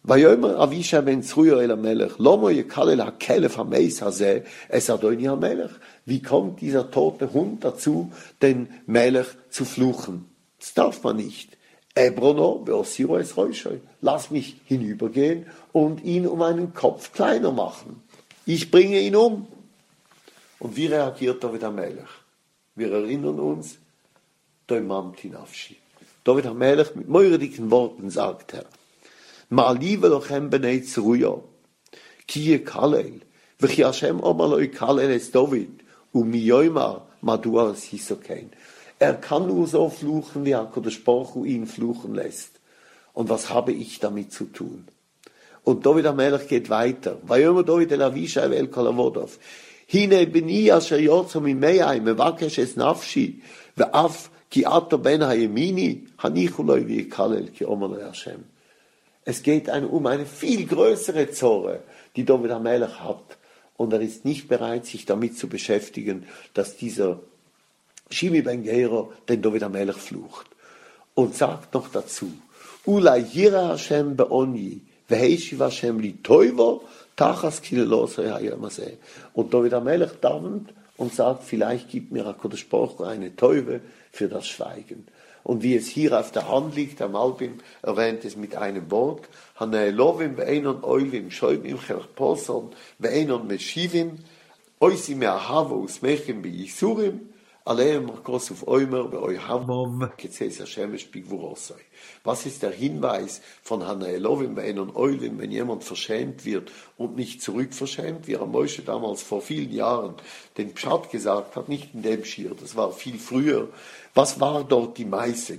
ויאמר אבישי בן צרויה אל המלך, למה יקלל הכלב המייס הזה es אדוני המלך? Wie kommt dieser tote Hund dazu, den Melech zu fluchen? Das darf man nicht. Ebrono beosiro es roishoi. Lass mich hinübergehen und ihn um einen Kopf kleiner machen. Ich bringe ihn um. Und wie reagiert David HaMelech? Wir erinnern uns, Doimamti Nafshi. David HaMelech mit meuredigen Worten sagt er, Ma'ali velochem b'nei Zeruya, ki yekalel, v'chi Hashem omar lo yekalel es David, u'mi yoimar madua sisokein. Er kann nur so fluchen, wie HaKadosh Baruch Hu ihn fluchen lässt. Und was habe ich damit zu tun? Und David HaMelech geht weiter. Vayomer David el Avishay ve'el kol avodav. Hine b'ni asher yotzo mimei mevakesh es nafshi, ve'af ki ato ben hayemini, hanichu loi v'yekalel ki omar lo Hashem. Es geht um eine viel größere Zorre, die David HaMelech hat. Und er ist nicht bereit, sich damit zu beschäftigen, dass dieser Shimi ben Gera den David HaMelech flucht. Und sagt noch dazu, Ulai yira Hashem be'oni, ve'heshiv Hashem li toivo, tachas kilelosei hayamazeh. Und David HaMelech davent und sagt, vielleicht gibt mir HaKadosh Baruch Hu eine Teuve für das Schweigen. Und wie es hier auf der Hand liegt, der Malbim erwähnt es mit einem Wort, Haneelovim ve'enon oivim, shoivim cherposon, ve'enon meshivim, oisim me'ahavo usmechem be'yisurim, aleim markos uf oimer be'oihamov, ketzes Hashemesh bigvurosoi. Was ist der Hinweis von Haneelovim ve'enon oivim, wenn jemand verschämt wird und nicht zurückverschämt, wie Moshe damals vor vielen Jahren den Pshat gesagt hat, nicht in dem Schir, das war viel früher. Was war dort die Meise?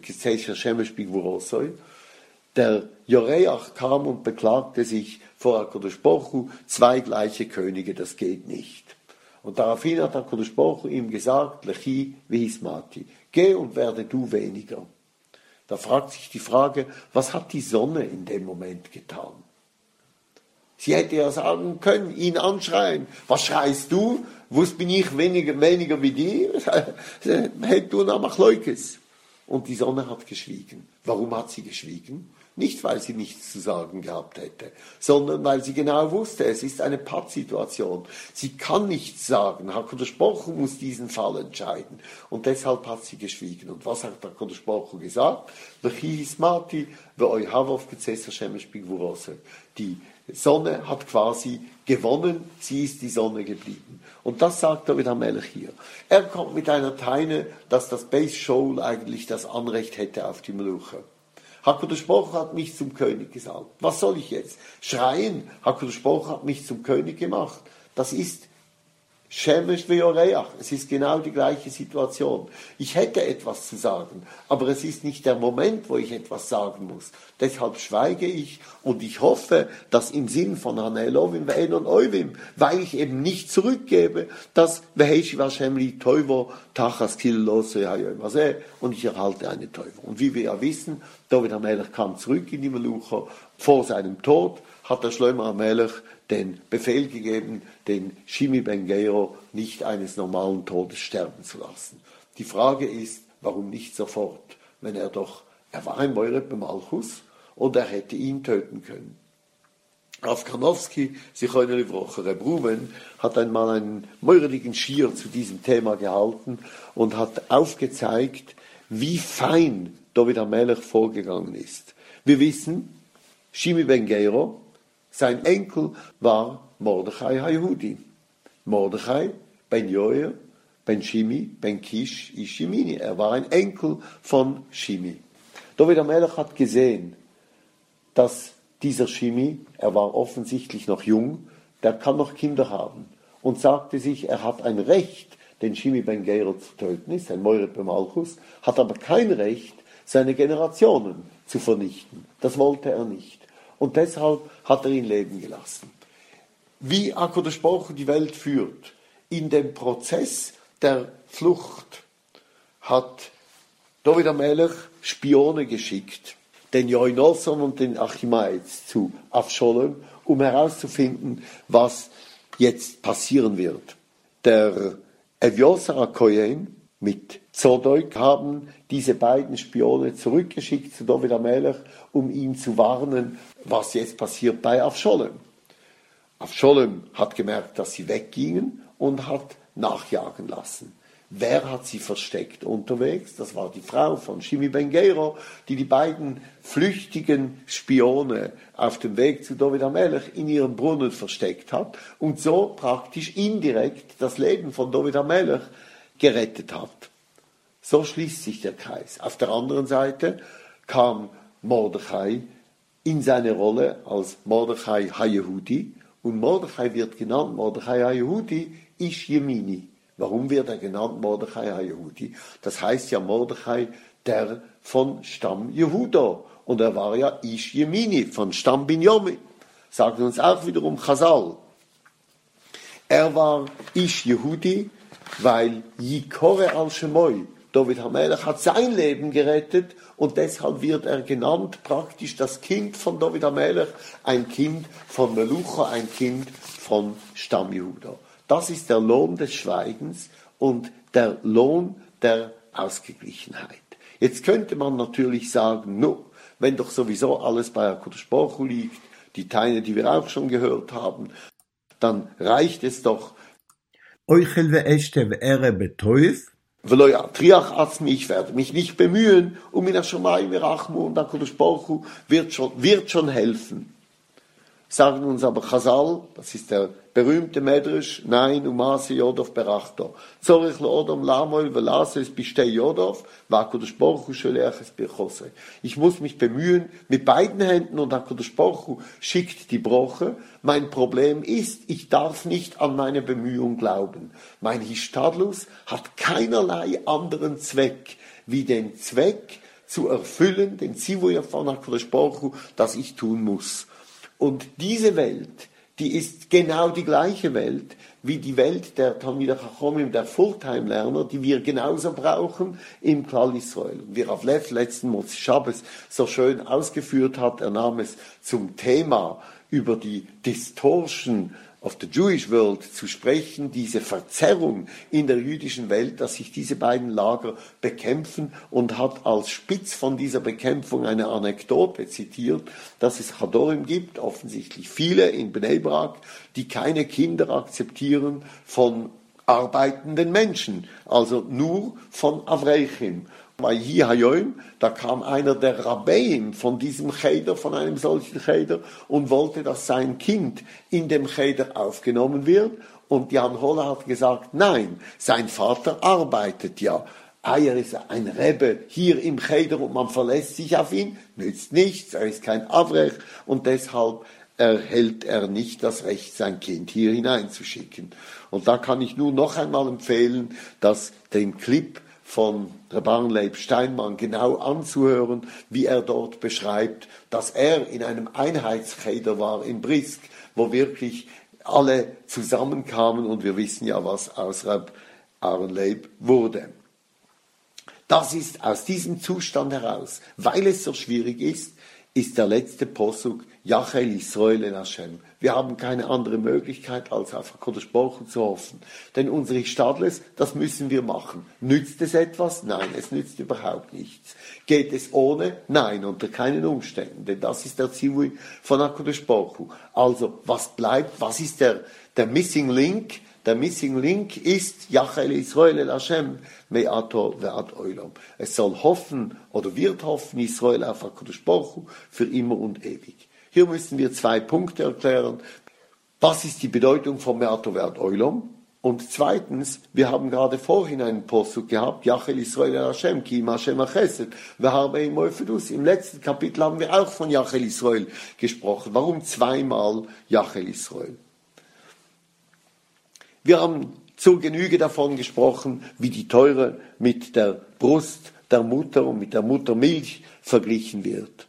Der Joreach kam und beklagte sich vor HaKadosh Baruch Hu, zwei gleiche Könige, das geht nicht. Und daraufhin hat HaKadosh Baruch Hu ihm gesagt, Lechi v'hismati, geh und werde du weniger. Da fragt sich die Frage, was hat die Sonne in dem Moment getan? Sie hätte ja sagen können, ihn anschreien. Was schreist du? Wus bin ich weniger, weniger wie dir? Hätt du namach Leukes. Und die Sonne hat geschwiegen. Warum hat sie geschwiegen? Nicht, weil sie nichts zu sagen gehabt hätte, sondern weil sie genau wusste, es ist eine Pattsituation. Sie kann nichts sagen. HaKadosh Baruch Hu muss diesen Fall entscheiden. Und deshalb hat sie geschwiegen. Und was hat HaKadosh Baruch Hu gesagt? Die Sonne hat quasi gewonnen, sie ist die Sonne geblieben. Und das sagt David HaMelech hier. Er kommt mit einer Teine, dass das Beis Shaul eigentlich das Anrecht hätte auf die Meluche. HaKadosh Baruch Hu hat mich zum König gesagt. Was soll ich jetzt? Schreien? HaKadosh Baruch Hu hat mich zum König gemacht. Das ist Shemesh ve'yoreach. Es ist genau die gleiche Situation. Ich hätte etwas zu sagen, aber es ist nicht der Moment, wo ich etwas sagen muss. Deshalb schweige ich und ich hoffe, dass im Sinn von Haneelovim ve'enon oivim, weil ich eben nicht zurückgebe, dass ve'heshiv Hashem li toivo tachas kilelosei hayomazeh und ich erhalte eine Teuve. Und wie wir ja wissen, David HaMelech kam zurück in die Melucha. Vor seinem Tod hat der Shlomo HaMelech den Befehl gegeben, den Shimi ben Gera nicht eines normalen Todes sterben zu lassen. Die Frage ist, warum nicht sofort, wenn er doch, er war ein Moireb Malchus und er hätte ihn töten können. Rav Karnowski, Zichrono Livrocha, Reb Ruben, hat einmal einen meuredigen Schir zu diesem Thema gehalten und hat aufgezeigt, wie fein David HaMelech vorgegangen ist. Wir wissen, Shimi ben Gera, sein Enkel war Mordechai HaYehudi. Mordechai, ben Joel, ben Shimi, ben Kish, Ishimini. Er war ein Enkel von Shimi. David HaMelech hat gesehen, dass dieser Shimi, er war offensichtlich noch jung, der kann noch Kinder haben. Und sagte sich, er hat ein Recht, den Shimi ben Gera zu töten, ist ein Moireb Malchus, hat aber kein Recht, seine Generationen zu vernichten. Das wollte er nicht. Und deshalb hat er ihn leben gelassen. Wie HaKadosh Baruch Hu die Welt führt, in dem Prozess der Flucht hat David HaMelech Spione geschickt, den Yoinoson und den Achimaez zu Avsholom, um herauszufinden, was jetzt passieren wird. Der Evyosa HaKohen, mit Zodeuk, haben diese beiden Spione zurückgeschickt zu David HaMelech, um ihn zu warnen, was jetzt passiert bei Avsholem. Avsholem hat gemerkt, dass sie weggingen und hat nachjagen lassen. Wer hat sie versteckt unterwegs? Das war die Frau von Shimi ben Gera, die die beiden flüchtigen Spione auf dem Weg zu David HaMelech in ihrem Brunnen versteckt hat und so praktisch indirekt das Leben von David HaMelech gerettet hat. So schließt sich der Kreis. Auf der anderen Seite kam Mordechai in seine Rolle als Mordechai HaYehudi und Mordechai wird genannt, Mordechai HaYehudi Ish Yemini. Warum wird er genannt Mordechai HaYehudi? Das heißt ja Mordechai, der von Stamm Jehuda. Und er war ja Ish Yemini, von Stamm Binyamin. Sagt uns auch wiederum Chazal. Er war Ish Yehudi, weil Yikore al-Shemoy, David HaMelech hat sein Leben gerettet und deshalb wird er genannt, praktisch das Kind von David HaMelech, ein Kind von Melucha, ein Kind von Stamm Jehuda. Das ist der Lohn des Schweigens und der Lohn der Ausgeglichenheit. Jetzt könnte man natürlich sagen, no, wenn doch sowieso alles bei HaKadosh Baruch Hu liegt, die Teile, die wir auch schon gehört haben, dann reicht es doch. Euchel ve'eshte ve'ere betoif. V'lo yatriach atzmi, ich werde mich nicht bemühen, um in der Shamayim Rachmu und HaKadosh Baruch Hu wird schon, wird schon helfen. Sagen uns aber Chazal, das ist der berühmte Medrash, nein, umase Yodov berachto. Zorich leodom lamoil velase es bistei Yodov, v'HaKadosh Baruch Hu sholeach es birchose. Ich muss mich bemühen mit beiden Händen und HaKadosh Baruch Hu schickt die Broche. Mein Problem ist, ich darf nicht an meine Bemühung glauben. Mein Hishtadlus hat keinerlei anderen Zweck, wie den Zweck zu erfüllen, den Zivui von HaKadosh Baruch Hu, das ich tun muss. Und diese Welt, die ist genau die gleiche Welt wie die Welt der Talmidei Chachomim, der Fulltime-Lerner, die wir genauso brauchen im Klal Yisrael. Und wie Rav Lev letzten Motzi Shabbos so schön ausgeführt hat, er nahm es zum Thema über die Distortion of the Jewish World zu sprechen, diese Verzerrung in der jüdischen Welt, dass sich diese beiden Lager bekämpfen und hat als Spitz von dieser Bekämpfung eine Anekdote zitiert, dass es Chadorim gibt, offensichtlich viele in Bnei Brak, die keine Kinder akzeptieren von arbeitenden Menschen, also nur von Avrechim. Bei Hi Hayoim, da kam einer der Rabbeim von diesem Cheder, von einem solchen Cheder, und wollte, dass sein Kind in dem Cheder aufgenommen wird. Und Jan Holler hat gesagt, nein, sein Vater arbeitet ja. Er ist ein Rebbe hier im Cheder und man verlässt sich auf ihn, nützt nichts, er ist kein Avrech und deshalb erhält er nicht das Recht, sein Kind hier hineinzuschicken. Und da kann ich nur noch einmal empfehlen, dass den Clip von Rabban Leib Steinmann genau anzuhören, wie er dort beschreibt, dass er in einem Einheitscheder war in Brisk, wo wirklich alle zusammenkamen und wir wissen ja, was aus Rab Aaron Leib wurde. Das ist aus diesem Zustand heraus, weil es so schwierig ist, ist der letzte Posuk Yachel Yisrael el Hashem. Wir haben keine andere Möglichkeit, als auf HaKadosh Baruch Hu zu hoffen. Denn unsere Stadles, das müssen wir machen. Nützt es etwas? Nein, es nützt überhaupt nichts. Geht es ohne? Nein, unter keinen Umständen. Denn das ist der Zivui von HaKadosh Baruch Hu. Also, was bleibt? Was ist der, der Missing Link? Der Missing Link ist Yachel Yisrael el Hashem me'ato ve'ad olam. Es soll hoffen oder wird hoffen Israel auf HaKadosh Baruch Hu für immer und ewig. Hier müssen wir zwei Punkte erklären. Was ist die Bedeutung von me'ato ve'ad olam? Und zweitens, wir haben gerade vorhin einen Posuk gehabt, Yachel Yisrael el Hashem, ki im Hashem achesed, ve'harbe im Moifedus. Im letzten Kapitel haben wir auch von Yachel Yisrael gesprochen. Warum zweimal Yachel Yisrael? Wir haben zur Genüge davon gesprochen, wie die Teure mit der Brust der Mutter und mit der Muttermilch verglichen wird.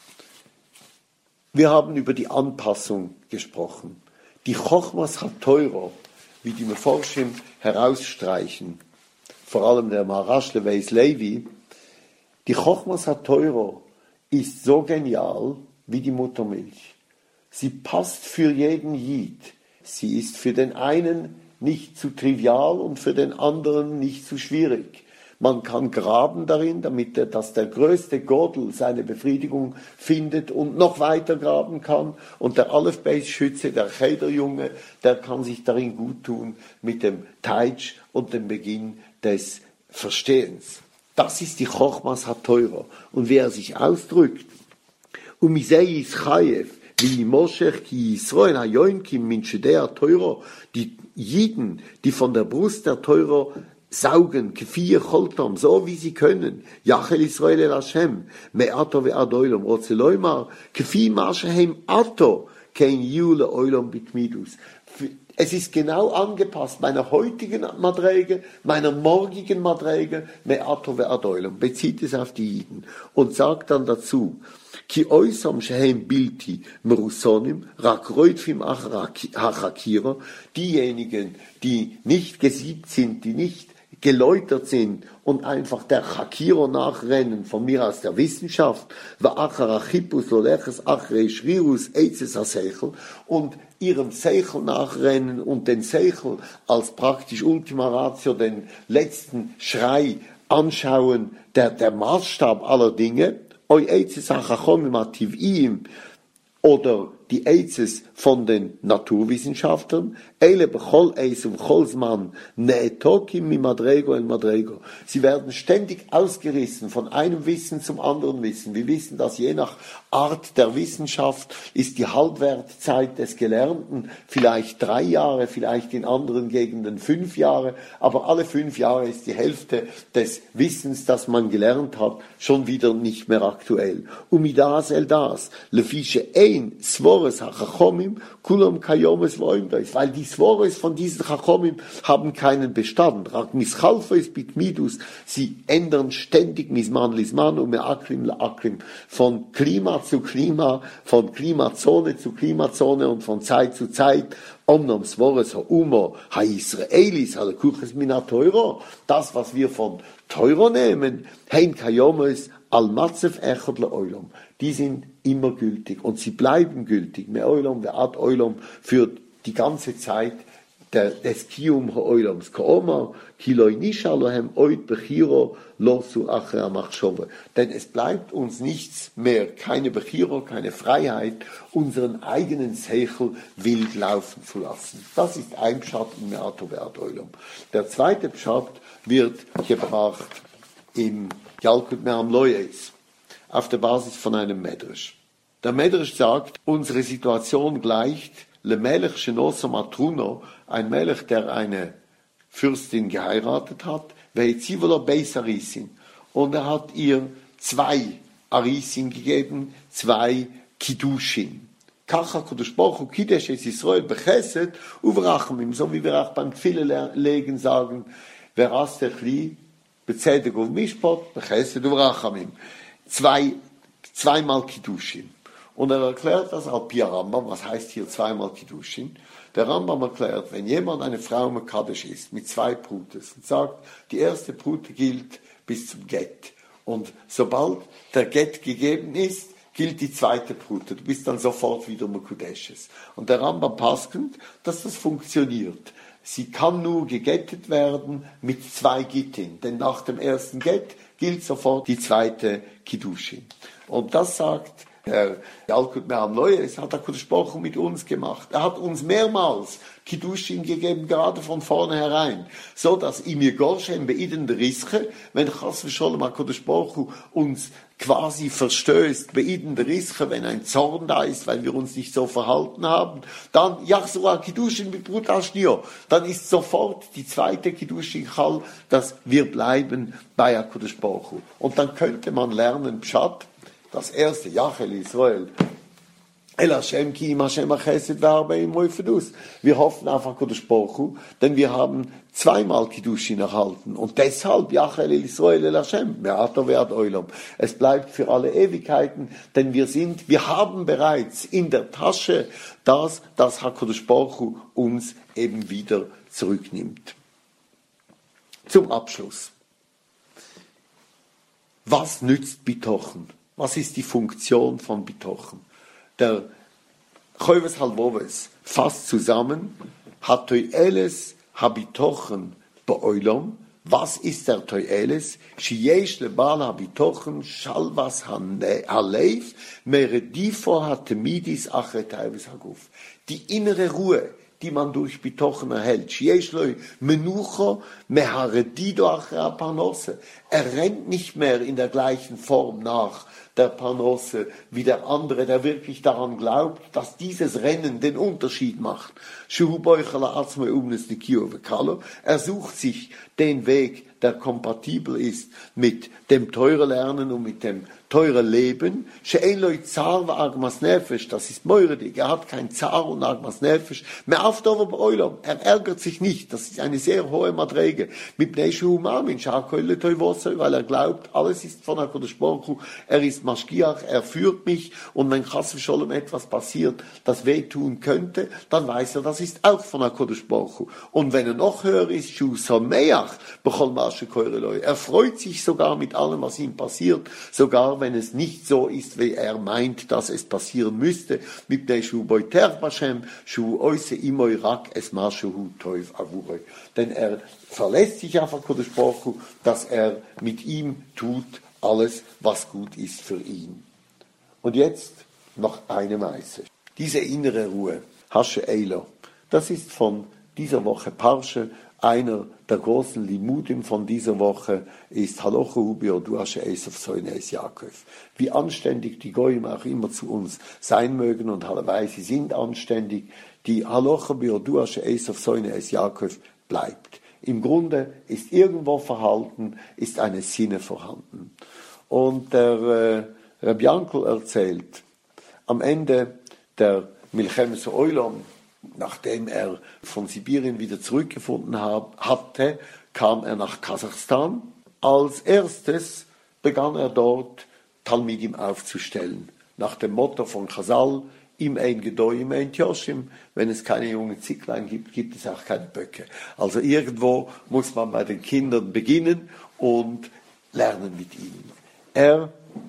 Wir haben über die Anpassung gesprochen. Die Chochmas HaTeuro, wie die Meforschim herausstreichen, vor allem der Maharash Leveis Levi, die Chochmas HaTeuro ist so genial wie die Muttermilch. Sie passt für jeden Jid. Sie ist für den einen nicht zu trivial und für den anderen nicht zu schwierig. Man kann graben darin, damit der, dass der größte Gordel seine Befriedigung findet und noch weiter graben kann. Und der Aleph-Beis-Schütze, der Cheder-Junge, der kann sich darin gut tun mit dem Teitsch und dem Beginn des Verstehens. Das ist die Chochmas HaTeura. Und wie er sich ausdrückt, Umisei is Chayev, wie Moshech ki Yisroel hayoinkim min Shedei Teura, die Jiden, die von der Brust der Teura saugen, kefir choltam, so wie sie können, Yachel Yisroel el Hashem, me'ato ve'ad oilom, rotzeloimar, kefi mashehem ato, kein Yule oilom bitmidus. Es ist genau angepasst meiner heutigen Madrege, meiner morgigen Madrege, me'ato ve'ad oilom, bezieht es auf die Jiden und sagt dann dazu, Ki oisam shehem bilti merusonim, rak roitfim hachakira, diejenigen, die nicht gesiebt sind, die nicht geläutert sind und einfach der Chakiro nachrennen, von mir aus der Wissenschaft, und ihrem Seichel nachrennen und den Seichel als praktisch Ultima Ratio, den letzten Schrei anschauen, der, der Maßstab aller Dinge, oder die Eizes von den Naturwissenschaftlern, Eile bechol eis und cholsman neetokim mi madrego en madrego. Sie werden ständig ausgerissen von einem Wissen zum anderen Wissen. Wir wissen, dass je nach Art der Wissenschaft ist die Halbwertzeit des Gelernten vielleicht drei Jahre, vielleicht in anderen Gegenden fünf Jahre, aber alle fünf Jahre ist die Hälfte des Wissens, das man gelernt hat, schon wieder nicht mehr aktuell. Umidas el das, lefische ein svores hachachomim kulam kayomes voimdais, weil die Svores von diesen Chachomim haben keinen Bestand. Rak mischalfes bitmidus, sie ändern ständig misman lisman und meakrim laakrim, von Klima zu Klima, von Klimazone zu Klimazone und von Zeit zu Zeit. Omnom Svores ha'umo ha'Israelis ha'lekuches min ha'Teuro, das was wir von Teuro nehmen, hein kayomes al matzef echad le'oilom, die sind immer gültig und sie bleiben gültig, me'oilom ve'ad oilom, für die ganze Zeit der, des Kiyum ha'oiloms. Ka'oma, ki lo inisha lohem oid bechiro lo su acher ha'machshove. Denn es bleibt uns nichts mehr, keine Bechiro, keine Freiheit, unseren eigenen Seichel wild laufen zu lassen. Das ist ein Pshat in Me'ato ve'ad oilom. Der zweite Pshat wird gebracht im Yalkut Me'am Loyes, auf der Basis von einem Medrash. Der Medrash sagt, unsere Situation gleicht Le Melech Shenoso Matruno, ein Melech, der eine Fürstin geheiratet hat, Ve'etzivolo Beis Arisin. Und er hat ihr zwei Arisin gegeben, zwei Kiddushin. Kacha Kodesh Baruch Hu Kiddush es Yisrael bechesed uvrachmim, so wie wir auch beim Tfile-Legen sagen, Veras techli bezedek ov mishpat bechesed uvrachamim. Zwei, zweimal Kiddushin. Und er erklärt das al Pi Rambam, was heißt hier zweimal Kiddushin. Der Rambam erklärt, wenn jemand eine Frau mekadesh ist, mit zwei Brutes, und sagt, die erste Brute gilt bis zum Get. Und sobald der Get gegeben ist, gilt die zweite Brute. Du bist dann sofort wieder mekudeshes. Und der Rambam paskend, dass das funktioniert. Sie kann nur gegettet werden mit zwei Gittin, denn nach dem ersten Get gilt sofort die zweite Kiddushin. Und das sagt Herr Yalkut Me'am Loyes, hat der Kodesh Baruch Hu mit uns gemacht. Er hat uns mehrmals Kiddushin gegeben, gerade von vornherein, so dass Imir Golshem beiden Berische, wenn Chas v'Sholom HaKodesh Baruch Hu uns quasi verstößt, beiden Berische, wenn ein Zorn da ist, weil wir uns nicht so verhalten haben, dann Yachzor Kiddushin mit Brut Ashnio, dann ist sofort die zweite Kiddushin Chal, dass wir bleiben bei HaKodesh Baruch Hu. Und dann könnte man lernen, Pshat, das erste, Yachel Israel, El Hashem ki im Hashem achesed ve'arbe im moifedus. Wir hoffen auf HaKodesh Baruch Hu, denn wir haben zweimal Kiddushin erhalten. Und deshalb, Yachel Israel El Hashem, me'ato ve'ad oilom. Es bleibt für alle Ewigkeiten, denn wir sind, wir haben bereits in der Tasche das, das HaKodesh Baruch Hu uns eben wieder zurücknimmt. Zum Abschluss. Was nützt Bitochen? Was ist die Funktion von Bitochen? Der Choves Halvoves fasst zusammen, Hatoy Eles Habitochen Beoilom, Was ist der Toeles? Sheyesh lebal habitochen shalvas haleif meredifo hatemidis achetayves haguf. Die innere Ruhe, die man durch Bitochen erhält. Sheyesh loy menucho meharedido achra parnose. Er rennt nicht mehr in der gleichen Form nach der Parnose wie der andere, der wirklich daran glaubt, dass dieses Rennen den Unterschied macht. Er sucht sich den Weg, der kompatibel ist mit dem teuren Lernen und mit dem teuren Leben. Das ist meuredig. Er hat kein Zar und Agmas Nefesh. Er ärgert sich nicht. Das ist eine sehr hohe Madrege. Weil er glaubt, alles ist von HaKadosh Baruch Hu. Er ist Maschgiach, er führt mich, und wenn Chas v'Sholom etwas passiert, das wehtun könnte, dann weiß er, das ist auch von HaKadosh Baruch Hu. Und wenn er noch höher ist, Shu Sameach b'chol Mashe Koireloi. Er freut sich sogar mit allem, was ihm passiert, sogar wenn es nicht so ist, wie er meint, dass es passieren müsste. Mit der Shu Boiter Bashem, Shu Oise Imoi Rak es Mashehu Toiv Avuroi. Denn er verlässt sich auf HaKadosh Baruch Hu, dass er mit ihm tut alles, was gut ist für ihn. Und jetzt noch eine Meise. Diese innere Ruhe, Hashe Eilo, das ist von dieser Woche Parsche. Einer der großen Limudim von dieser Woche ist Haloche Ubio du Hashe Esav Soines Yaakov. Wie anständig die Goyim auch immer zu uns sein mögen, und hallerweise sie sind anständig, die Haloche Ubio du Hashe Esav Soines Yaakov bleibt. Im Grunde ist irgendwo Verhalten, ist eine Sinne vorhanden. Und der äh, Reb Yankel erzählt, am Ende der Milchemes Oilom, nachdem er von Sibirien wieder zurückgefunden hab, hatte, kam er nach Kasachstan. Als erstes begann er dort Talmidim aufzustellen, nach dem Motto von Chazal, im Ein Gedoi, im Ein Tyoshim. Wenn es keine jungen Zicklein gibt, gibt es auch keine Böcke. Also irgendwo muss man bei den Kindern beginnen und lernen mit ihnen. Er,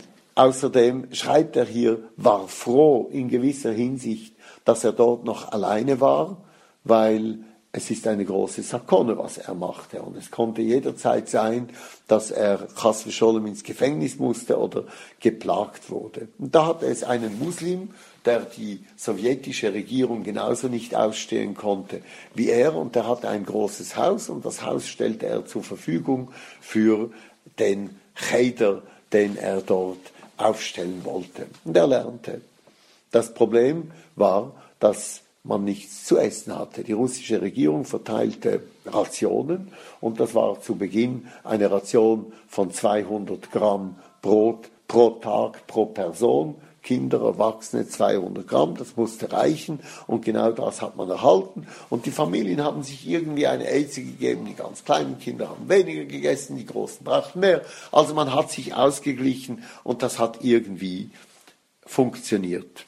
außerdem schreibt er hier, war froh in gewisser Hinsicht, dass er dort noch alleine war, weil es ist eine große Sakone, was er machte. Und es konnte jederzeit sein, dass er Chas v'Sholom ins Gefängnis musste oder geplagt wurde. Und da hatte es einen Muslim, der die sowjetische Regierung genauso nicht ausstehen konnte wie er. Und der hatte ein großes Haus, und das Haus stellte er zur Verfügung für den Cheder, den er dort aufstellen wollte. Und er lernte. Das Problem war, dass man nichts zu essen hatte. Die russische Regierung verteilte Rationen, und das war zu Beginn eine Ration von zweihundert Gramm Brot pro Tag pro Person. Kinder, Erwachsene zweihundert Gramm, das musste reichen, und genau das hat man erhalten. Und die Familien haben sich irgendwie eine Elze gegeben, die ganz kleinen Kinder haben weniger gegessen, die großen brachten mehr. Also man hat sich ausgeglichen, und das hat irgendwie funktioniert.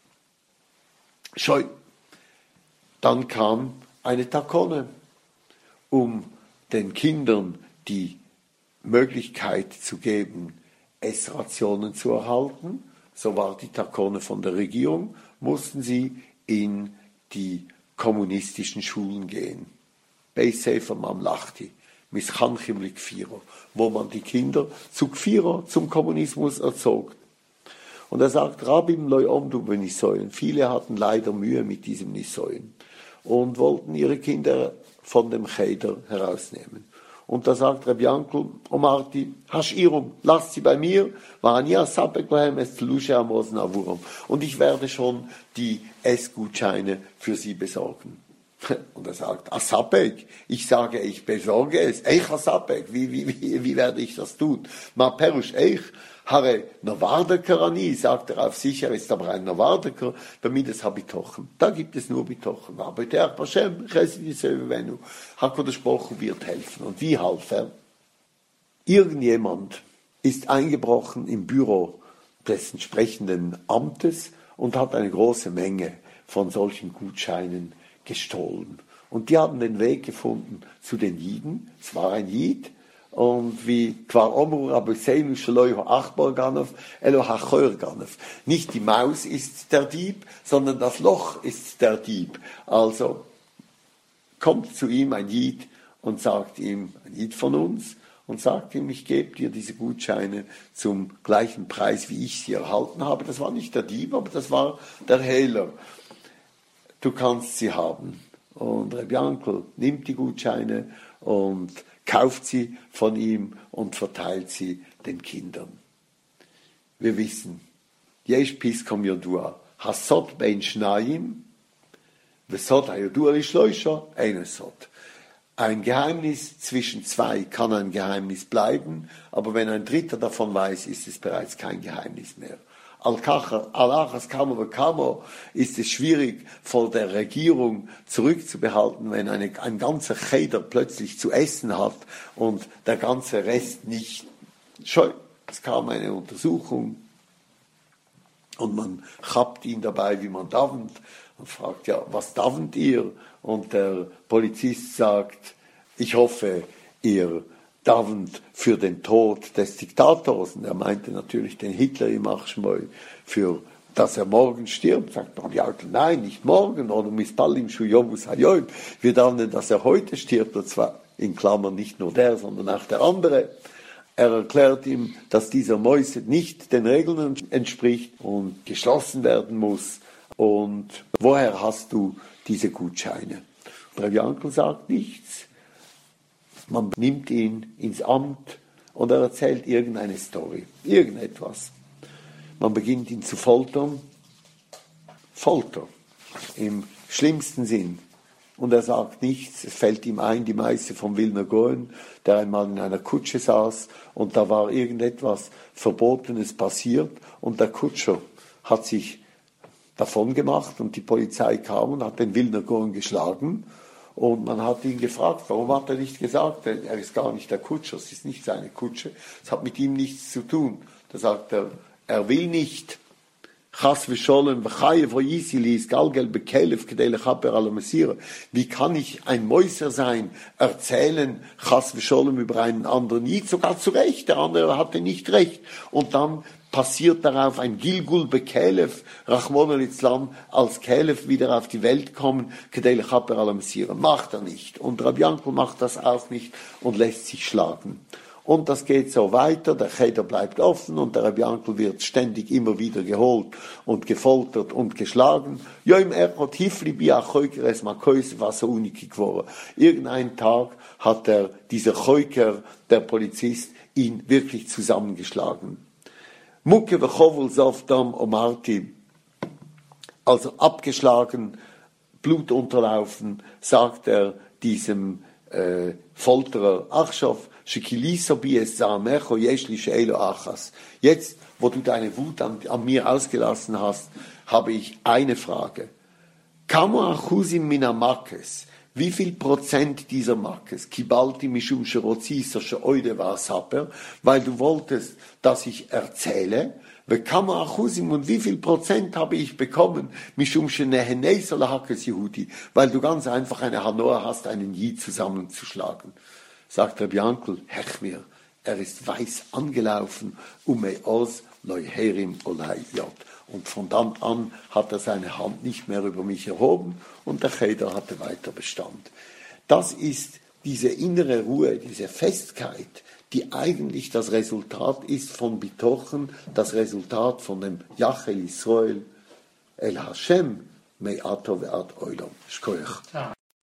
Schau, dann kam eine Takone, um den Kindern die Möglichkeit zu geben, Essrationen zu erhalten. So war die Takone von der Regierung, mussten sie in die kommunistischen Schulen gehen. Beis Sefer Mamlachti, Mischanchim Likfiro, wo man die Kinder zu Kfiro, zum Kommunismus erzog. Und er sagt, Rabim loi omdu benisoyen. Viele hatten leider Mühe mit diesem Nisoyen und wollten ihre Kinder von dem Cheder herausnehmen. Und da sagt Reb Yankel, Omarti, Hashirum, lasst sie bei mir, und ich werde schon die Essgutscheine für sie besorgen. Und er sagt, Asapek, ich sage, ich besorge es. Eich Asapek, wie, wie, wie, wie werde ich das tun? Ma Perush Eich, Hare Novardeker ani, sagt er auf sich, er ist aber ein Novardeker, damit es Habitochen. Da gibt es nur Bitochen. Aber der Hashem, HaKadosh Baruch Hu wird helfen. Und wie half er? Irgendjemand ist eingebrochen im Büro des entsprechenden Amtes und hat eine große Menge von solchen Gutscheinen gestohlen. Und die haben den Weg gefunden zu den Jiden. Es war ein Jid. Und wie Kvar Omru Rabbeinu Shaloy Achbar Ganov, Elo Hachoyer Ganov. Nicht die Maus ist der Dieb, sondern das Loch ist der Dieb. Also kommt zu ihm ein Jid und sagt ihm, ein Jid von uns, und sagt ihm, ich gebe dir diese Gutscheine zum gleichen Preis, wie ich sie erhalten habe. Das war nicht der Dieb, aber das war der Hehler. Du kannst sie haben. Und Reb Yankel nimmt die Gutscheine und kauft sie von ihm und verteilt sie den Kindern. Wir wissen, Yesh Piskom Yodua, Hasod bein Shnayim, Vesod hayodua lishloisha, eine Sod. Ein Geheimnis zwischen zwei kann ein Geheimnis bleiben, aber wenn ein Dritter davon weiß, ist es bereits kein Geheimnis mehr. Al-Achas Kamo Bekamo ist es schwierig, vor der Regierung zurückzubehalten, wenn eine, ein ganzer Cheder plötzlich zu essen hat und der ganze Rest nicht. Schau, es kam eine Untersuchung und man chapt ihn dabei, wie man davent, und fragt, ja, was davent ihr? Und der Polizist sagt, ich hoffe, ihr davent für den Tod des Diktators. Und er meinte natürlich den Hitler im Achschmoi, für dass er morgen stirbt. Sagt man, ja, nein, nicht morgen, oder mispallim shuyobus hayoim. Wir davenen, dass er heute stirbt, und zwar in Klammern nicht nur der, sondern auch der andere. Er erklärt ihm, dass dieser Mäuse nicht den Regeln entspricht und geschlossen werden muss. Und woher hast du diese Gutscheine? Reb Yankel sagt nichts. Man nimmt ihn ins Amt und er erzählt irgendeine Story, irgendetwas. Man beginnt ihn zu foltern. Folter im schlimmsten Sinn. Und er sagt nichts, es fällt ihm ein, die Meise vom Wilner Goen, der einmal in einer Kutsche saß und da war irgendetwas Verbotenes passiert und der Kutscher hat sich davon gemacht und die Polizei kam und hat den Wilner Goen geschlagen und man hat ihn gefragt, warum hat er nicht gesagt, er ist gar nicht der Kutscher, es ist nicht seine Kutsche, es hat mit ihm nichts zu tun. Da sagt er, er will nicht. Wie kann ich ein Mäuser sein, erzählen über einen anderen Jid, sogar zu Recht, der andere hatte nicht recht. Und dann passiert darauf ein Gilgul Bekelev, Rachmon al-Islam, als Kelef wieder auf die Welt kommen, macht er nicht. Und Reb Yankel macht das auch nicht und lässt sich schlagen. Und das geht so weiter, der Cheder bleibt offen und der Reb Yankel wird ständig immer wieder geholt und gefoltert und geschlagen. Irgendein Tag hat der, dieser Cheuker, der Polizist, ihn wirklich zusammengeschlagen. Muke v'chovul sofdam omarti, also abgeschlagen, Blut unterlaufen, sagt er diesem äh, Folterer Achschow, jetzt, wo du deine Wut an, an mir ausgelassen hast, habe ich eine Frage. Wie viel Prozent dieser Makes, kibalti mishum sherozisa sheoide vasaper, weil du wolltest, dass ich erzähle, und wie viel Prozent habe ich bekommen, mishum sheneheneisa lahakes Yehudi, weil du ganz einfach eine Hanoah hast, einen Jid zusammenzuschlagen. Sagt Reb Yankel, hech mir, er ist weiß angelaufen, ume os leuherim olai yot. Und von dann an hat er seine Hand nicht mehr über mich erhoben und der Cheder hatte weiter Bestand. Das ist diese innere Ruhe, diese Festkeit, die eigentlich das Resultat ist von Bitochen, das Resultat von dem Yachel Israel El Hashem Me'ato ve'at Olam. Shkoyach.